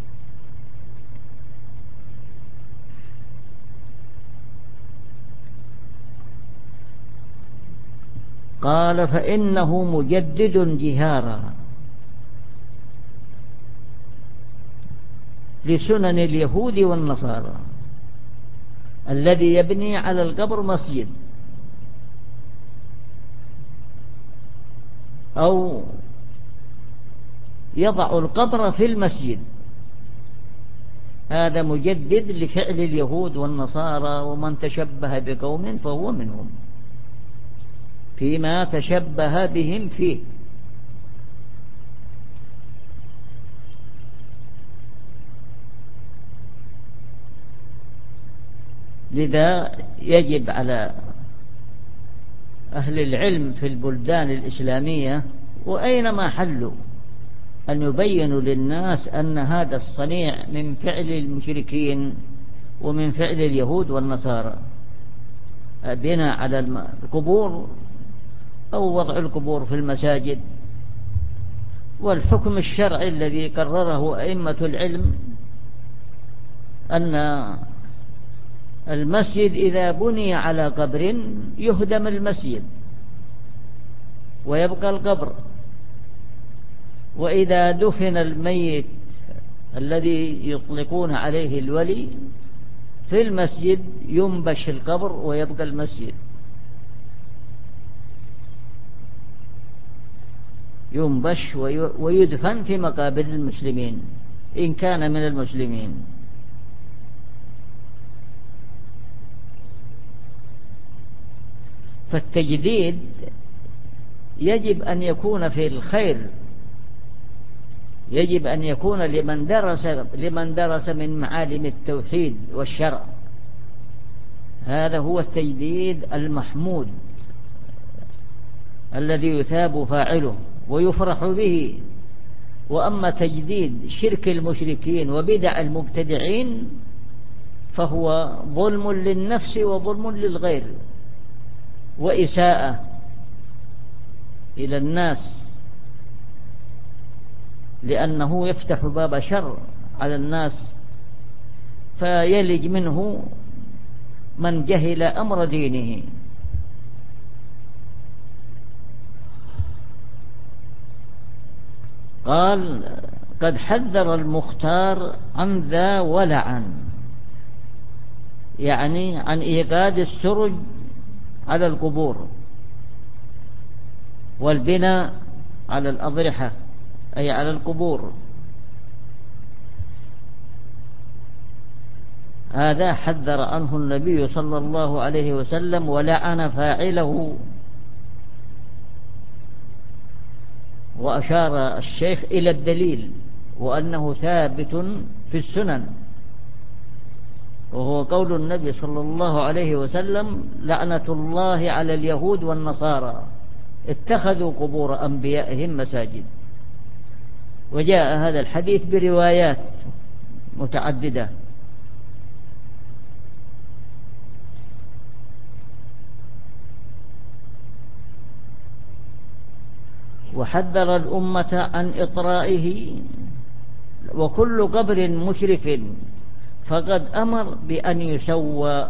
قال فإنه مجدد جهارا لسنن اليهود والنصارى الذي يبني على القبر مسجد أو يضع القبر في المسجد، هذا مجدد لفعل اليهود والنصارى، ومن تشبه بقوم فهو منهم فيما تشبه بهم فيه. لذا يجب على أهل العلم في البلدان الإسلامية وأينما حلوا أن يبينوا للناس أن هذا الصنيع من فعل المشركين ومن فعل اليهود والنصارى، بناء على القبور أو وضع القبور في المساجد. والحكم الشرعي الذي قرره أئمة العلم أن المسجد إذا بني على قبر يهدم المسجد ويبقى القبر، وإذا دفن الميت الذي يطلقون عليه الولي في المسجد ينبش القبر ويبقى المسجد، ينبش ويدفن في مقابر المسلمين إن كان من المسلمين. فالتجديد يجب أن يكون في الخير، يجب أن يكون لمن درس لمن درس من معالم التوحيد والشرع، هذا هو التجديد المحمود الذي يثاب فاعله ويفرح به. وأما تجديد شرك المشركين وبدع المبتدعين فهو ظلم للنفس وظلم للغير وإساءة إلى الناس، لأنه يفتح باب شر على الناس فيلج منه من جهل أمر دينه. قال قد حذر المختار عن ذا ولعن، يعني عن إيقاد السرج على القبور والبناء على الأضرحة أي على القبور، هذا حذر عنه النبي صلى الله عليه وسلم ولعن فاعله. وأشار الشيخ إلى الدليل وأنه ثابت في السنن، وهو قول النبي صلى الله عليه وسلم: لعنة الله على اليهود والنصارى اتخذوا قبور أنبيائهم مساجد. وجاء هذا الحديث بروايات متعددة. وحذر الأمة عن إطرائه، وكل قبر مشرف فقد أمر بأن يسوى،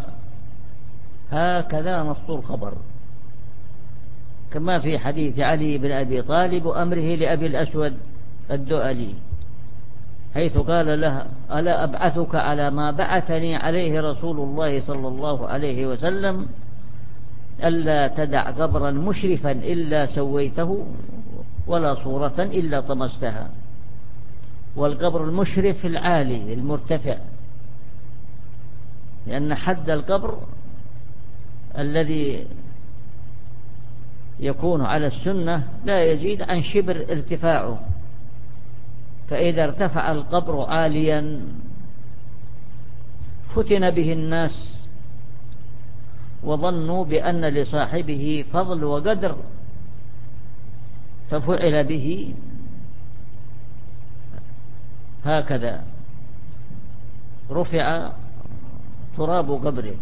هكذا نص الخبر، كما في حديث علي بن أبي طالب وأمره لأبي الأسود الدؤلي، حيث قال له: ألا أبعثك على ما بعثني عليه رسول الله صلى الله عليه وسلم، ألا تدع قبرا مشرفا إلا سويته ولا صورة إلا طمستها. والقبر المشرف العالي المرتفع، لأن حد القبر الذي يكون على السنة لا يزيد عن شبر ارتفاعه، فإذا ارتفع القبر عاليا فتن به الناس وظنوا بأن لصاحبه فضل وقدر، ففعل به هكذا، رفع تراب قبره.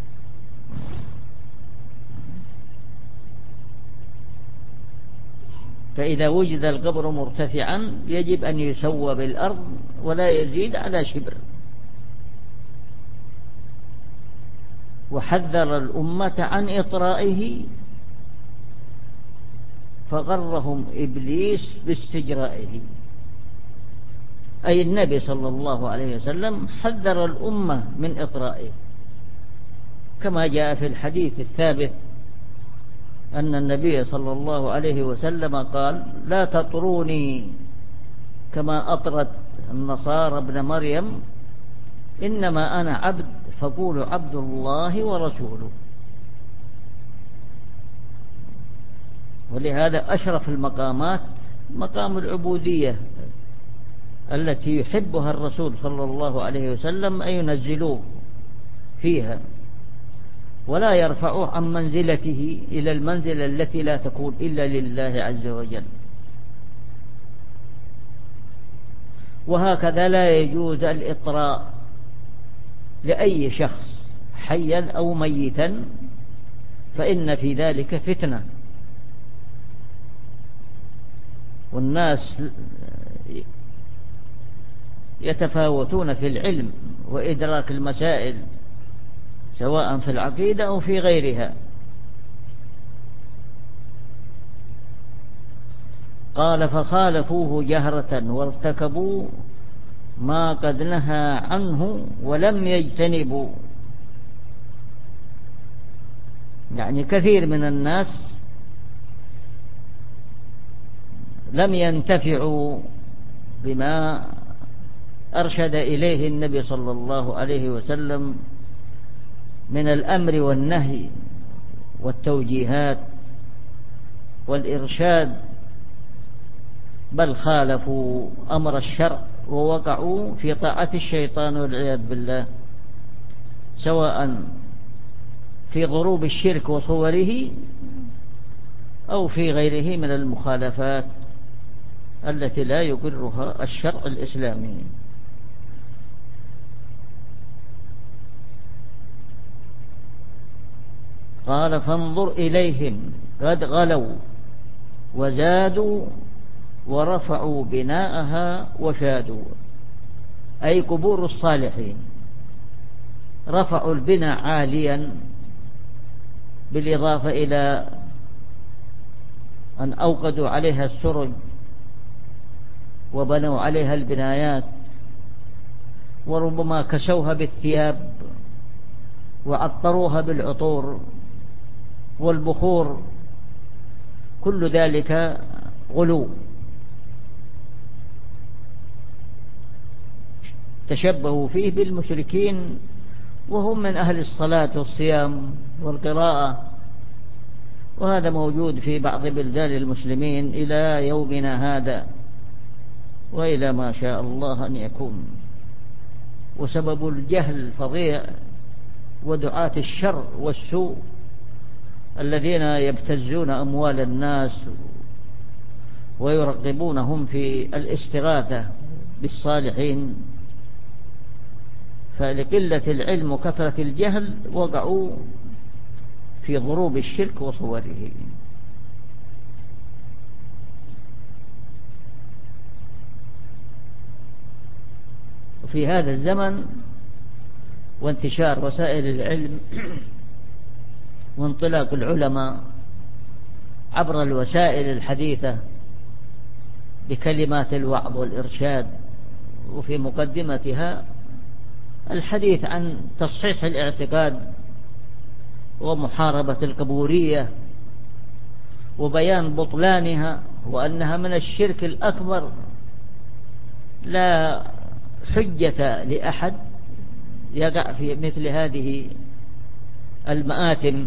فإذا وجد القبر مرتفعا يجب أن يسوى بالأرض ولا يزيد على شبر. وحذر الأمة عن إطرائه فغرهم إبليس باستجرائه، أي النبي صلى الله عليه وسلم حذر الأمة من إطرائه، كما جاء في الحديث الثابت أن النبي صلى الله عليه وسلم قال: لا تطروني كما أطرت النصارى ابن مريم، إنما أنا عبد فقولوا عبد الله ورسوله. ولهذا أشرف المقامات مقام العبودية التي يحبها الرسول صلى الله عليه وسلم أن ينزلوه فيها، ولا يرفعوه عن منزلته إلى المنزلة التي لا تكون إلا لله عز وجل. وهكذا لا يجوز الإطراء لأي شخص حيا أو ميتا، فإن في ذلك فتنة، والناس يتفاوتون في العلم وإدراك المسائل سواء في العقيدة أو في غيرها. قال: فخالفوه جهرة وارتكبوا ما قد نهى عنه ولم يجتنبوا. يعني كثير من الناس لم ينتفعوا بما أرشد إليه النبي صلى الله عليه وسلم من الأمر والنهي والتوجيهات والإرشاد، بل خالفوا أمر الشرع ووقعوا في طاعة الشيطان والعياذ بالله، سواء في غروب الشرك وصوره أو في غيره من المخالفات التي لا يقرها الشرع الإسلامي. قال: فانظر إليهم قد غلوا وزادوا ورفعوا بناءها وشادوا، أي قبور الصالحين رفعوا البناء عاليا، بالإضافة إلى أن أوقدوا عليها السرج وبنوا عليها البنايات، وربما كسوها بالثياب وعطروها بالعطور والبخور، كل ذلك غلو. تشبهوا فيه بالمشركين وهم من أهل الصلاة والصيام والقراءة وهذا موجود في بعض بلدان المسلمين إلى يومنا هذا وإلى ما شاء الله أن يكون. وسبب الجهل فظيع، ودعاة الشر والسوء الذين يبتزون أموال الناس ويرغبونهم في الاستغاثة بالصالحين، فلقلة العلم وكثرة الجهل وقعوا في ضروب الشرك وصوره. وفي هذا الزمن وانتشار وسائل العلم وانطلاق العلماء عبر الوسائل الحديثة بكلمات الوعظ والإرشاد، وفي مقدمتها الحديث عن تصحيح الاعتقاد ومحاربة القبورية وبيان بطلانها وأنها من الشرك الأكبر، لا حجة لأحد يقع في مثل هذه المآثم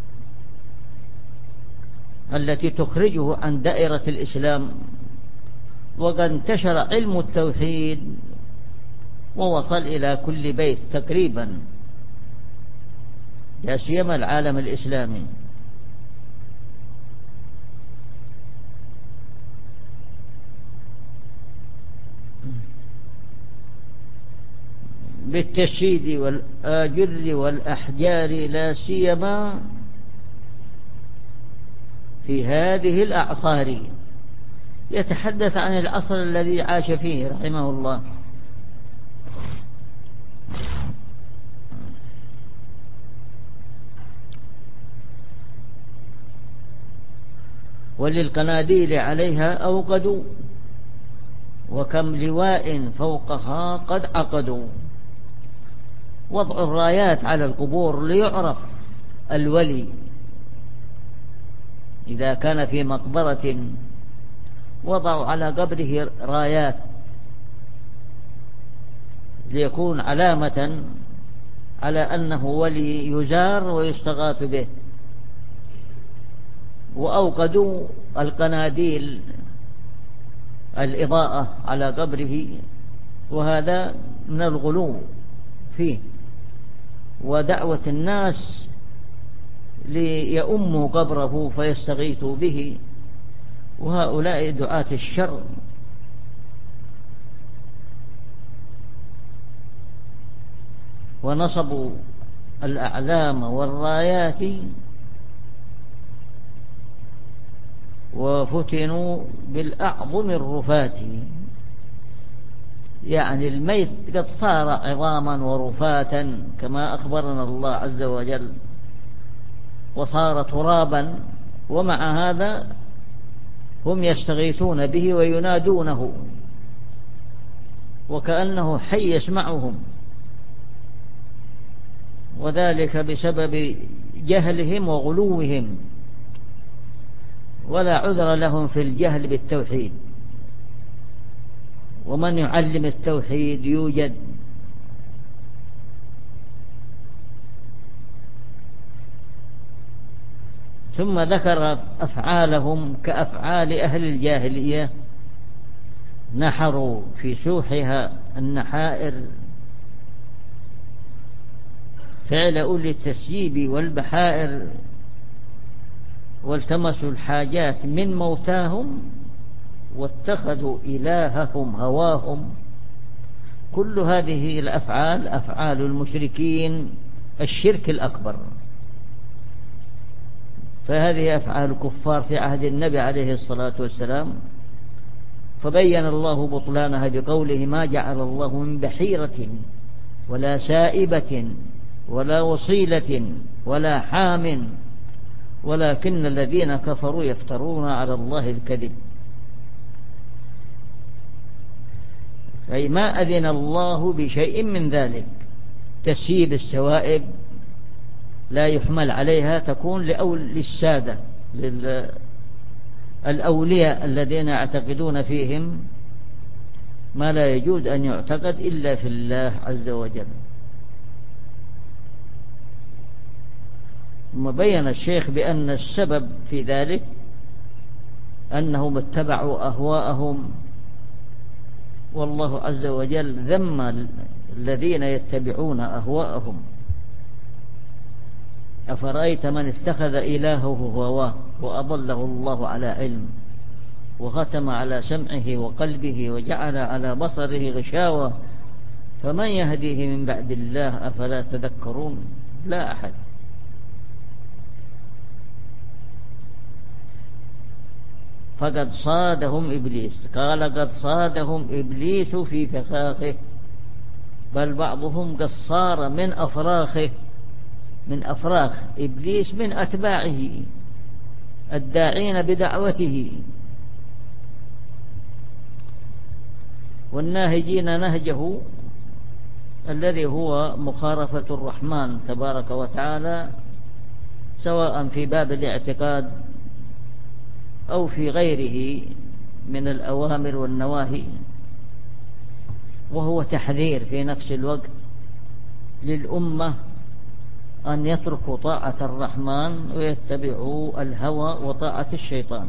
التي تخرجه عن دائرة الإسلام. وقد انتشر علم التوحيد ووصل إلى كل بيت تقريبا، لا سيما العالم الإسلامي. بالتشييد والآجر والأحجار، لا سيما في هذه الأعصار. يتحدث عن العصر الذي عاش فيه رحمه الله. وللقناديل عليها أوقدوا، وكم لواء فوقها قد عقدوا. وضع الرايات على القبور ليعرف الولي، إذا كان في مقبرة وضعوا على قبره رايات ليكون علامة على أنه ولي يزار ويستغاث به. وأوقدوا القناديل الإضاءة على قبره، وهذا من الغلو فيه ودعوة الناس ليؤموا قبره فيستغيثوا به، وهؤلاء دعاة الشر. ونصبوا الأعلام والرايات وفتنوا بالأعظم الرفات، يعني الميت قد صار عظاما ورفاتا كما أخبرنا الله عز وجل، وصار ترابا، ومع هذا هم يستغيثون به وينادونه وكأنه حي يسمعهم، وذلك بسبب جهلهم وغلوهم، ولا عذر لهم في الجهل بالتوحيد. ومن يعلم التوحيد يوجد. ثم ذكر أفعالهم كأفعال أهل الجاهلية، نحروا في سوحها النحائر، فعل أولي التسييب والبحائر، والتمسوا الحاجات من موتاهم، واتخذوا إلههم هواهم. كل هذه الأفعال أفعال المشركين الشرك الأكبر، فهذه أفعال الكفار في عهد النبي عليه الصلاة والسلام، فبين الله بطلانها بقوله: ما جعل الله من بحيرة ولا سائبة ولا وصيلة ولا حام ولكن الذين كفروا يفترون على الله الكذب. أي ما أذن الله بشيء من ذلك. تسييب السوائب لا يحمل عليها، تكون للسادة للأولياء الذين يعتقدون فيهم ما لا يجوز أن يعتقد إلا في الله عز وجل. ثم بين الشيخ بأن السبب في ذلك أنهم اتبعوا أهواءهم، والله عز وجل ذم الذين يتبعون أهواءهم. أفرأيت من اتخذ إلهه هواه وأضله الله على علم وختم على سمعه وقلبه وجعل على بصره غشاوة فمن يهديه من بعد الله أفلا تذكرون؟ لا أحد. فقد صادهم إبليس، قال قد صادهم إبليس في فخاخه، بل بعضهم قد صار من أفراخه، من أفراخ إبليس من أتباعه الداعين بدعوته والناهجين نهجه الذي هو مخالفة الرحمن تبارك وتعالى، سواء في باب الاعتقاد أو في غيره من الأوامر والنواهي. وهو تحذير في نفس الوقت للأمة أن يتركوا طاعة الرحمن ويتبعوا الهوى وطاعة الشيطان.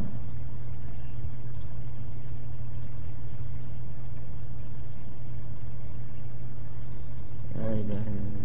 لا إله إلا الله.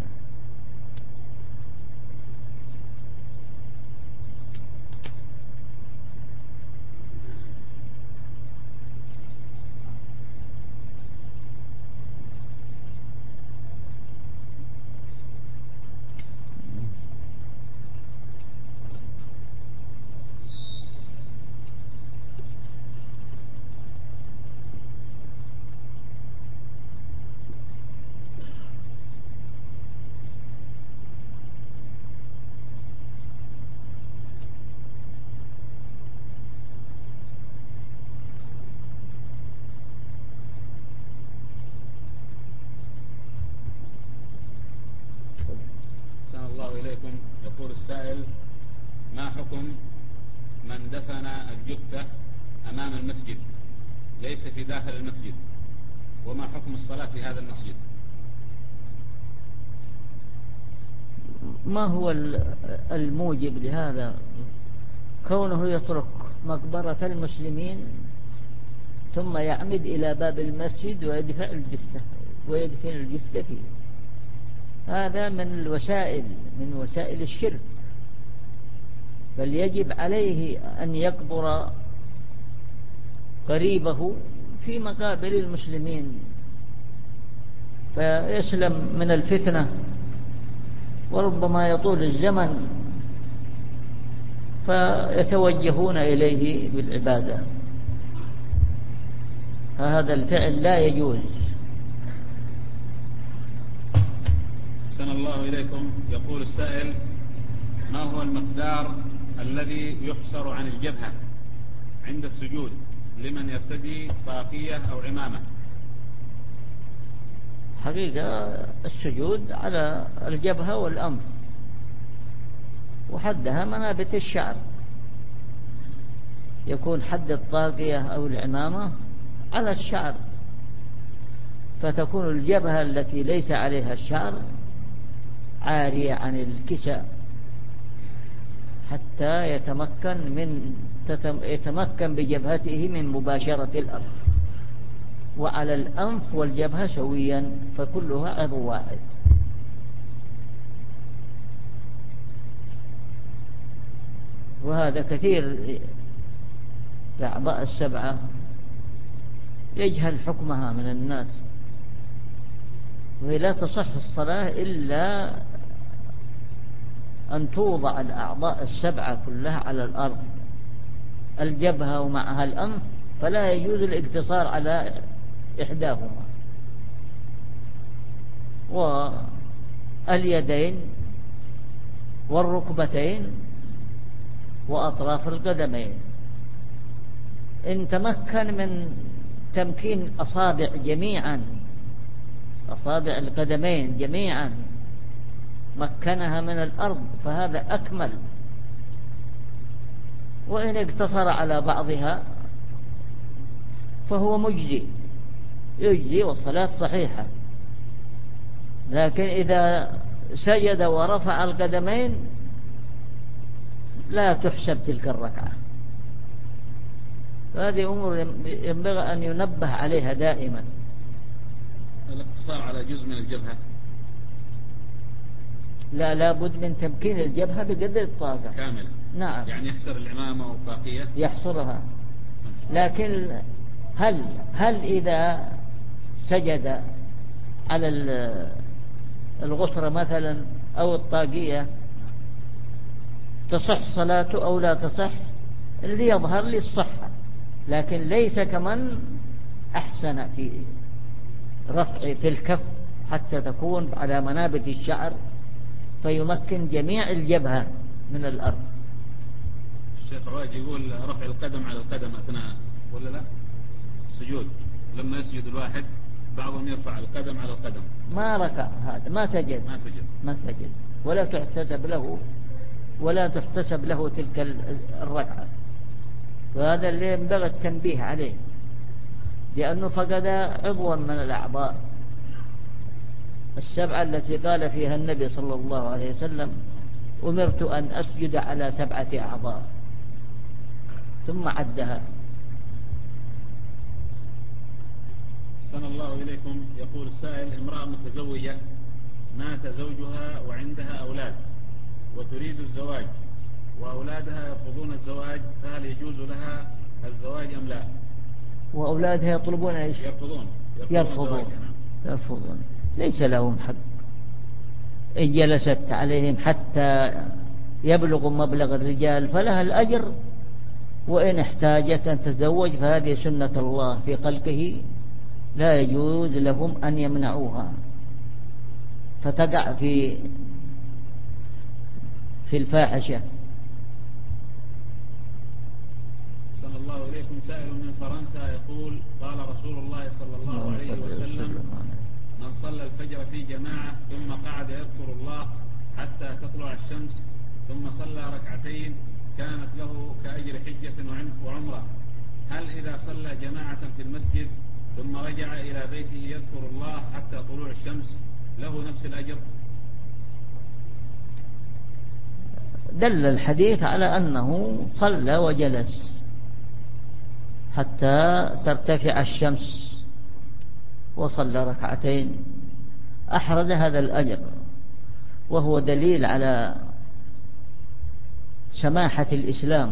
يقول السائل: ما حكم من دفن الجثة أمام المسجد ليس في داخل المسجد، وما حكم الصلاة في هذا المسجد؟ ما هو الموجب لهذا؟ كونه يترك مقبرة المسلمين ثم يعمد إلى باب المسجد ويدفع الجثة ويدفن الجثة فيه، هذا من الوسائل من وسائل الشرك. بل يجب عليه أن يقبر قريبه في مقابر المسلمين فيسلم من الفتنة، وربما يطول الزمن فيتوجهون إليه بالعبادة، فهذا الفعل لا يجوز. أحسن الله إليكم. يقول السائل: ما هو المقدار الذي يحصر عن الجبهة عند السجود لمن يرتدي طاقية أو عمامة؟ حقيقة السجود على الجبهة والأنف، وحدها منابت الشعر، يكون حد الطاقية أو العمامة على الشعر، فتكون الجبهة التي ليس عليها الشعر عارية عن الكساء حتى يتمكن من يتمكن بجبهته من مباشرة الأرض، وعلى الأنف والجبهة سويا، فكلها عضو واحد. وهذا كثير الأعضاء السبعة يجهل حكمها من الناس، وهي لا تصح الصلاة إلا أن توضع الأعضاء السبعة كلها على الأرض، الجبهة ومعها الأنف، فلا يجوز الاقتصار على إحداهما، واليدين والركبتين وأطراف القدمين. إن تمكن من تمكين أصابع جميعا، أصابع القدمين جميعا مكنها من الأرض فهذا أكمل، وإن اقتصر على بعضها فهو مجزي يجزي والصلاة صحيحة. لكن إذا سجد ورفع القدمين لا تحسب تلك الركعة. هذه أمور ينبغي أن ينبه عليها دائما. الاقتصار على جزء من الجبهة، لا لابد من تمكين الجبهة بقدر الطاقة كاملة. نعم، يعني يحصر العمامة وباقية، يحصرها. لكن هل هل إذا سجد على الغسرة مثلا أو الطاقية تصح صلاته أو لا تصح؟ اللي يظهر لي الصحة، لكن ليس كمن أحسن في رفع في الكف حتى تكون على منابت الشعر فيمكن جميع الجبهة من الأرض. الشيخ رواج يقول رفع القدم على القدم أثناء ولا لا السجود، لما يسجد الواحد بعضهم يرفع القدم على القدم. ما ركع هذا، ما سجد ما سجد ما سجد ولا تحتسب له ولا تحتسب له تلك الركعة. وهذا اللي ينبغي التنبيه عليه، لأنه فقد عضوا من الأعضاء السبعة التي قال فيها النبي صلى الله عليه وسلم أمرت أن أسجد على سبعة أعضاء، ثم عدها. أحسن الله إليكم. يقول السائل: امرأة متزوجة مات زوجها وعندها أولاد وتريد الزواج وأولادها يرفضون الزواج، فهل يجوز لها الزواج أم لا؟ وأولادها يطلبون إيش؟ يرفضون يرفضون يرفضون ليس لهم حق إن جلست عليهم حتى يبلغوا مبلغ الرجال فلها الأجر، وإن احتاجت أن تتزوج فهذه سنة الله في خلقه لا يجوز لهم أن يمنعوها فتقع في في الفاحشة. صلى الله إليكم. سائل من فرنسا يقول: قال رسول الله صلى الله عليه وسلم: من صلى الفجر في جماعة ثم قعد يذكر الله حتى تطلع الشمس ثم صلى ركعتين كانت له كأجر حجة وعمرة، هل إذا صلى جماعة في المسجد ثم رجع إلى بيته يذكر الله حتى طلوع الشمس له نفس الأجر؟ دل الحديث على أنه صلى وجلس حتى ترتفع الشمس وصلى ركعتين، أحرز هذا الأجر، وهو دليل على سماحة الإسلام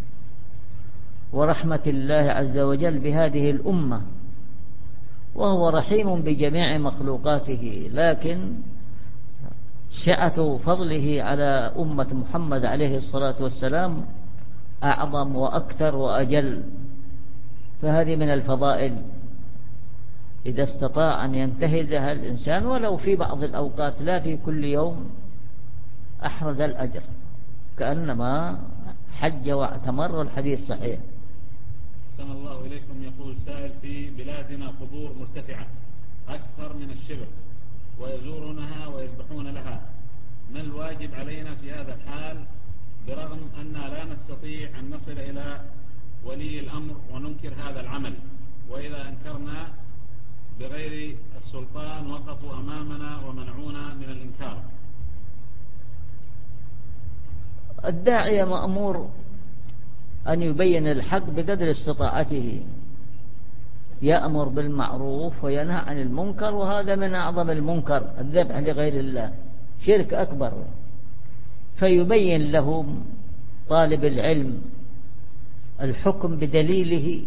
ورحمة الله عز وجل بهذه الأمة، وهو رحيم بجميع مخلوقاته، لكن سعة فضله على أمة محمد عليه الصلاة والسلام أعظم وأكثر وأجل. فهذه من الفضائل إذا استطاع أن ينتهزها الإنسان ولو في بعض الأوقات لا في كل يوم أحرز الأجر كأنما حج واعتمر، والحديث صحيح. أحسن الله إليكم. يقول سائل: في بلادنا قبور مرتفعة أكثر من الشبر ويزورونها ويذبحون لها، ما الواجب علينا في هذا الحال برغم أننا لا نستطيع أن نصل إلى ولي الأمر وننكر هذا العمل، وإذا أنكرنا بغير السلطان وقفوا أمامنا ومنعونا من الإنكار؟ الداعية مأمور أن يبين الحق بقدر استطاعته، يأمر بالمعروف وينهى عن المنكر، وهذا من أعظم المنكر الذبح لغير الله، شرك أكبر. فيبين لهم طالب العلم الحكم بدليله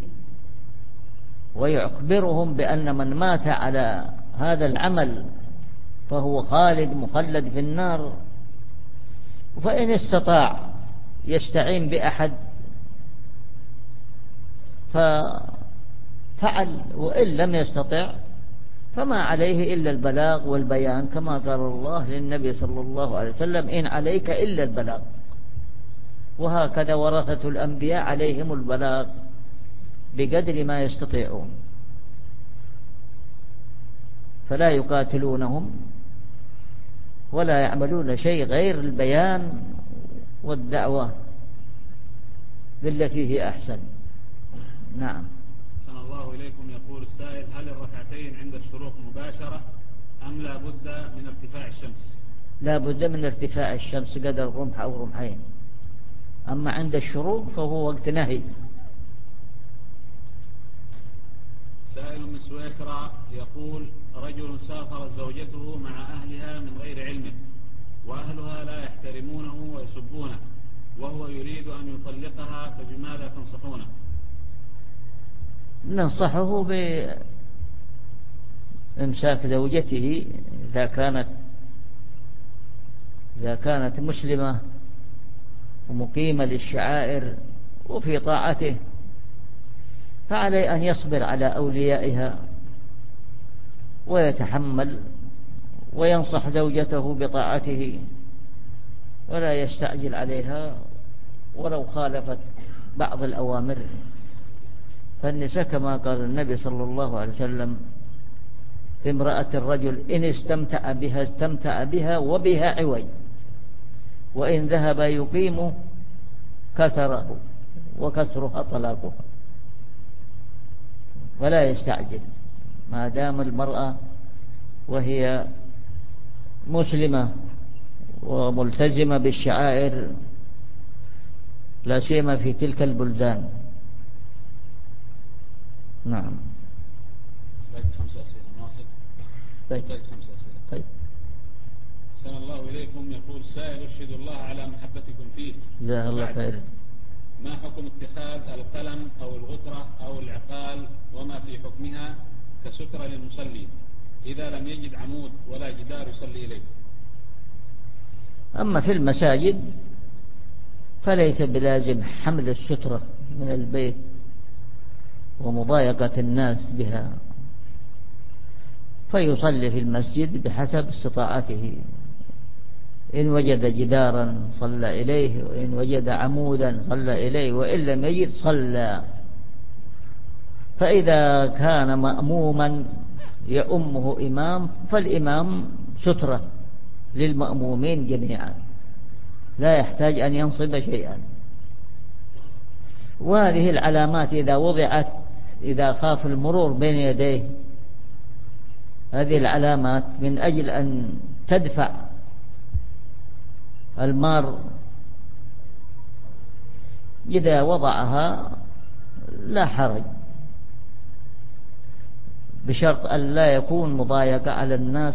ويخبرهم بأن من مات على هذا العمل فهو خالد مخلد في النار. فإن استطاع يستعين بأحد ففعل، وإن لم يستطع فما عليه إلا البلاغ والبيان، كما قال الله للنبي صلى الله عليه وسلم: إن عليك إلا البلاغ. وهكذا ورثة الأنبياء عليهم البلاغ بقدر ما يستطيعون، فلا يقاتلونهم ولا يعملون شيء غير البيان والدعوة بالتي هي أحسن. نعم. أحسن الله إليكم. يقول السائل: هل الركعتين عند الشروق مباشرة أم لا بد من ارتفاع الشمس؟ لا بد من ارتفاع الشمس قدر رمح أو رمحين. أما عند الشروق فهو وقت نهي. سائل من سويسرا يقول: رجل سافرت زوجته مع أهلها من غير علمه، وأهلها لا يحترمونه ويسبونه، وهو يريد أن يطلقها، فبماذا تنصحونه؟ ننصحه بإمساك زوجته إذا كانت إذا كانت مسلمة ومقيمة للشعائر وفي طاعته، فعليه أن يصبر على أوليائها ويتحمل وينصح زوجته بطاعته ولا يستعجل عليها ولو خالفت بعض الأوامر. فالنساء كما قال النبي صلى الله عليه وسلم في امرأة الرجل: إن استمتع بها استمتع بها وبها عوج، وإن ذهب يقيم كثره وكثرها طلاقها. ولا يستعجل ما دام المرأة وهي مسلمة وملتزمة بالشعائر، لا سيما في تلك البلدان. نعم. باقي خمس أسئلة نواصل. طيب. باقي خمس أسئلة. طيب. أحسن الله إليكم. يقول سائل: أشهد الله على محبتكم فيه. جزاه الله خير. ما حكم اتخاذ القلم أو الغترة أو العقال وما في حكمها كسترة للمصلي إذا لم يجد عمود ولا جدار يصلي إليه؟ أما في المساجد فليس بلازم حمل السترة من البيت ومضايقة الناس بها، فيصلي في المسجد بحسب استطاعته. إن وجد جدارا صلى إليه، وإن وجد عمودا صلى إليه، وإن لم يجد صلى. فإذا كان مأموما يؤمه إمام فالإمام سترة للمأمومين جميعا، لا يحتاج أن ينصب شيئا. وهذه العلامات إذا وضعت إذا خاف المرور بين يديه، هذه العلامات من أجل أن تدفع المار، إذا وضعها لا حرج، بشرط أن لا يكون مضايقة على الناس،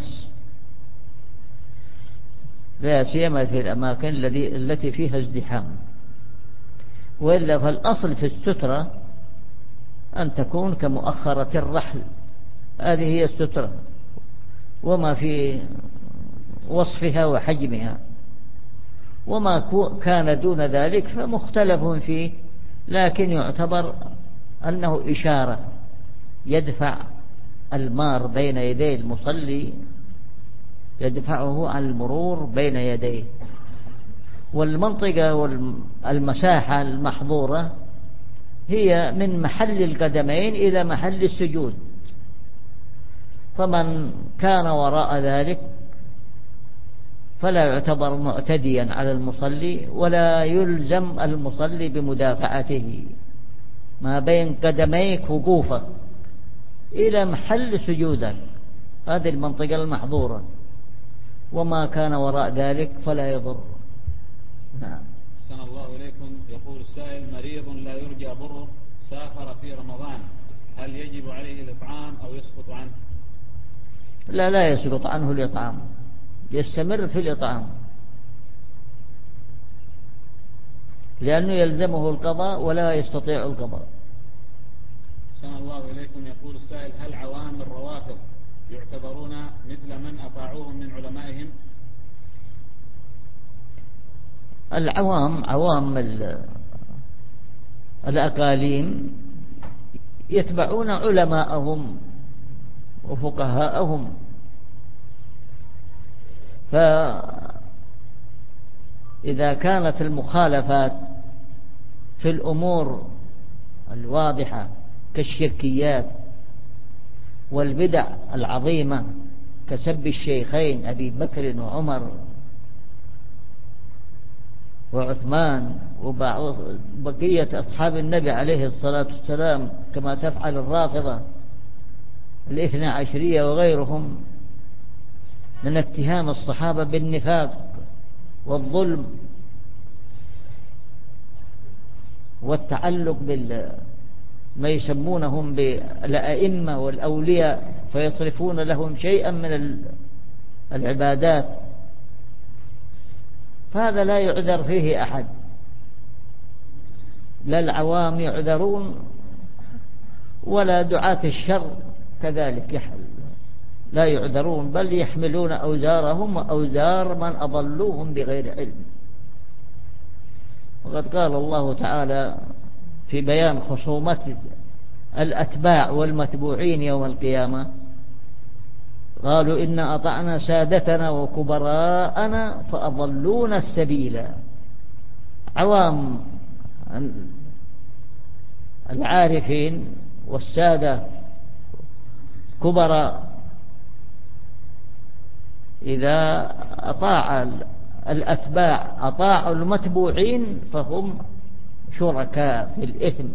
لا سيما في الأماكن التي فيها ازدحام. وإلا فالأصل في السترة أن تكون كمؤخرة الرحل، هذه هي السترة وما في وصفها وحجمها. وما كان دون ذلك فمختلف فيه، لكن يعتبر أنه إشارة يدفع المار بين يدي المصلي، يدفعه عن المرور بين يديه. والمنطقة والمساحة المحظورة هي من محل القدمين إلى محل السجود، فمن كان وراء ذلك فلا يعتبر معتديا على المصلي، ولا يلزم المصلي بمدافعته. ما بين قدميك وقوفك إلى محل سجودك، هذه المنطقة المحظورة، وما كان وراء ذلك فلا يضر. نعم. أحسن الله إليكم. يقول السائل: مريض لا يرجى بره سافر في رمضان، هل يجب عليه الإطعام أو يسقط عنه؟ لا لا يسقط عنه الإطعام، يستمر في الإطعام، لأنه يلزمه القضاء ولا يستطيع القضاء. أحسن الله إليكم. يقول السائل: هل عوام الروافض يعتبرون مثل من أطاعوهم من علمائهم؟ العوام عوام الأقاليم يتبعون علماءهم وفقهاءهم، فإذا كانت المخالفات في الأمور الواضحة كالشركيات والبدع العظيمة كسب الشيخين أبي بكر وعمر وعثمان وبعض بقية أصحاب النبي عليه الصلاة والسلام، كما تفعل الرافضة الاثنى عشرية وغيرهم من اتهام الصحابة بالنفاق والظلم، والتعلق بال ما يسمونهم بالأئمة والأولياء فيصرفون لهم شيئا من العبادات، فهذا لا يعذر فيه أحد، لا العوام يعذرون ولا دعاة الشر كذلك يحل لا يعذرون، بل يحملون أوزارهم وأوزار من أضلوهم بغير علم. وقد قال الله تعالى في بيان خصومة الأتباع والمتبوعين يوم القيامة: قالوا إنا أطعنا سادتنا وكبراءنا فأضلونا السبيل. عوام العارفين والسادة كبراء إذا أطاع الأتباع أطاعوا المتبوعين فهم شركاء في الإثم.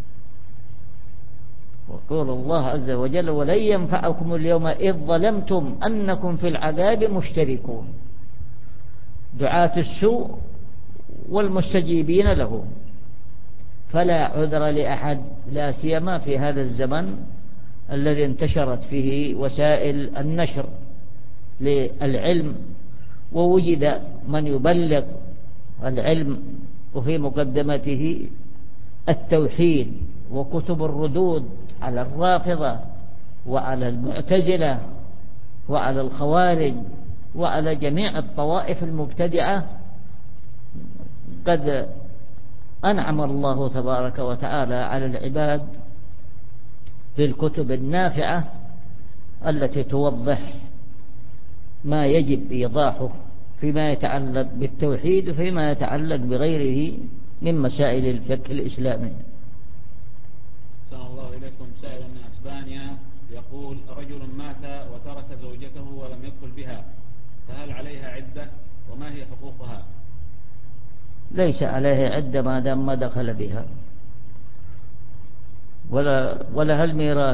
وقول الله عز وجل: ولن ينفعكم اليوم إذ ظلمتم أنكم في العذاب مشتركون. دعاة السوء والمستجيبين له، فلا عذر لأحد، لا سيما في هذا الزمن الذي انتشرت فيه وسائل النشر للعلم، ووجد من يبلغ العلم وفي مقدمته التوحيد وكتب الردود على الرافضة وعلى المعتزلة وعلى الخوارج وعلى جميع الطوائف المبتدعة. قد أنعم الله تبارك وتعالى على العباد بالكتب النافعة التي توضح ما يجب إيضاحه فيما يتعلق بالتوحيد وفيما يتعلق بغيره من مسائل الفقه الإسلامي. أحسن الله إليكم. سائل من أسبانيا يقول: رجل مات وترك زوجته ولم يدخل بها، فهل عليها عدة وما هي حقوقها؟ ليس عليها عدة ما دام ما دخل بها، ولا ولا هل ميراث.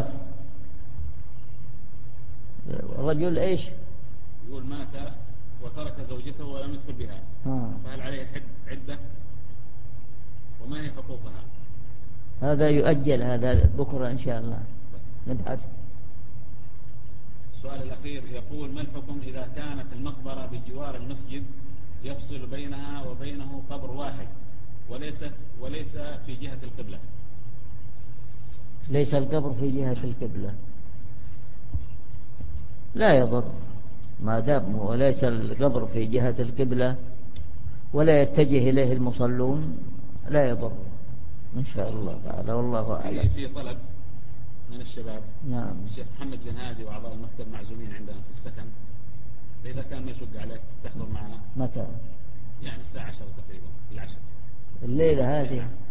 رجل إيش؟ يقول: مات وترك زوجته ولم يدخل بها، آه. فهل عليها عدة وما هي حقوقها؟ هذا يؤجل، هذا بكرة إن شاء الله نبحث. السؤال الأخير يقول: ما الحكم إذا كانت المقبرة بجوار المسجد يفصل بينها وبينه قبر واحد وليس وليس في جهة القبلة؟ ليس القبر في جهة القبلة لا يضر، ما دام وليس القبر في جهة القبلة ولا يتجه إليه المصلون لا يضر إن شاء الله تعالى، والله أعلم. في طلب من الشباب، نعم، الشيخ محمد بن هادي وأعضاء المكتب معزومين عندنا في السكن، فإذا كان ما يشق عليك تحضر معنا. متى؟ يعني الساعة عشرة تقريبا، العشر الليلة هذه.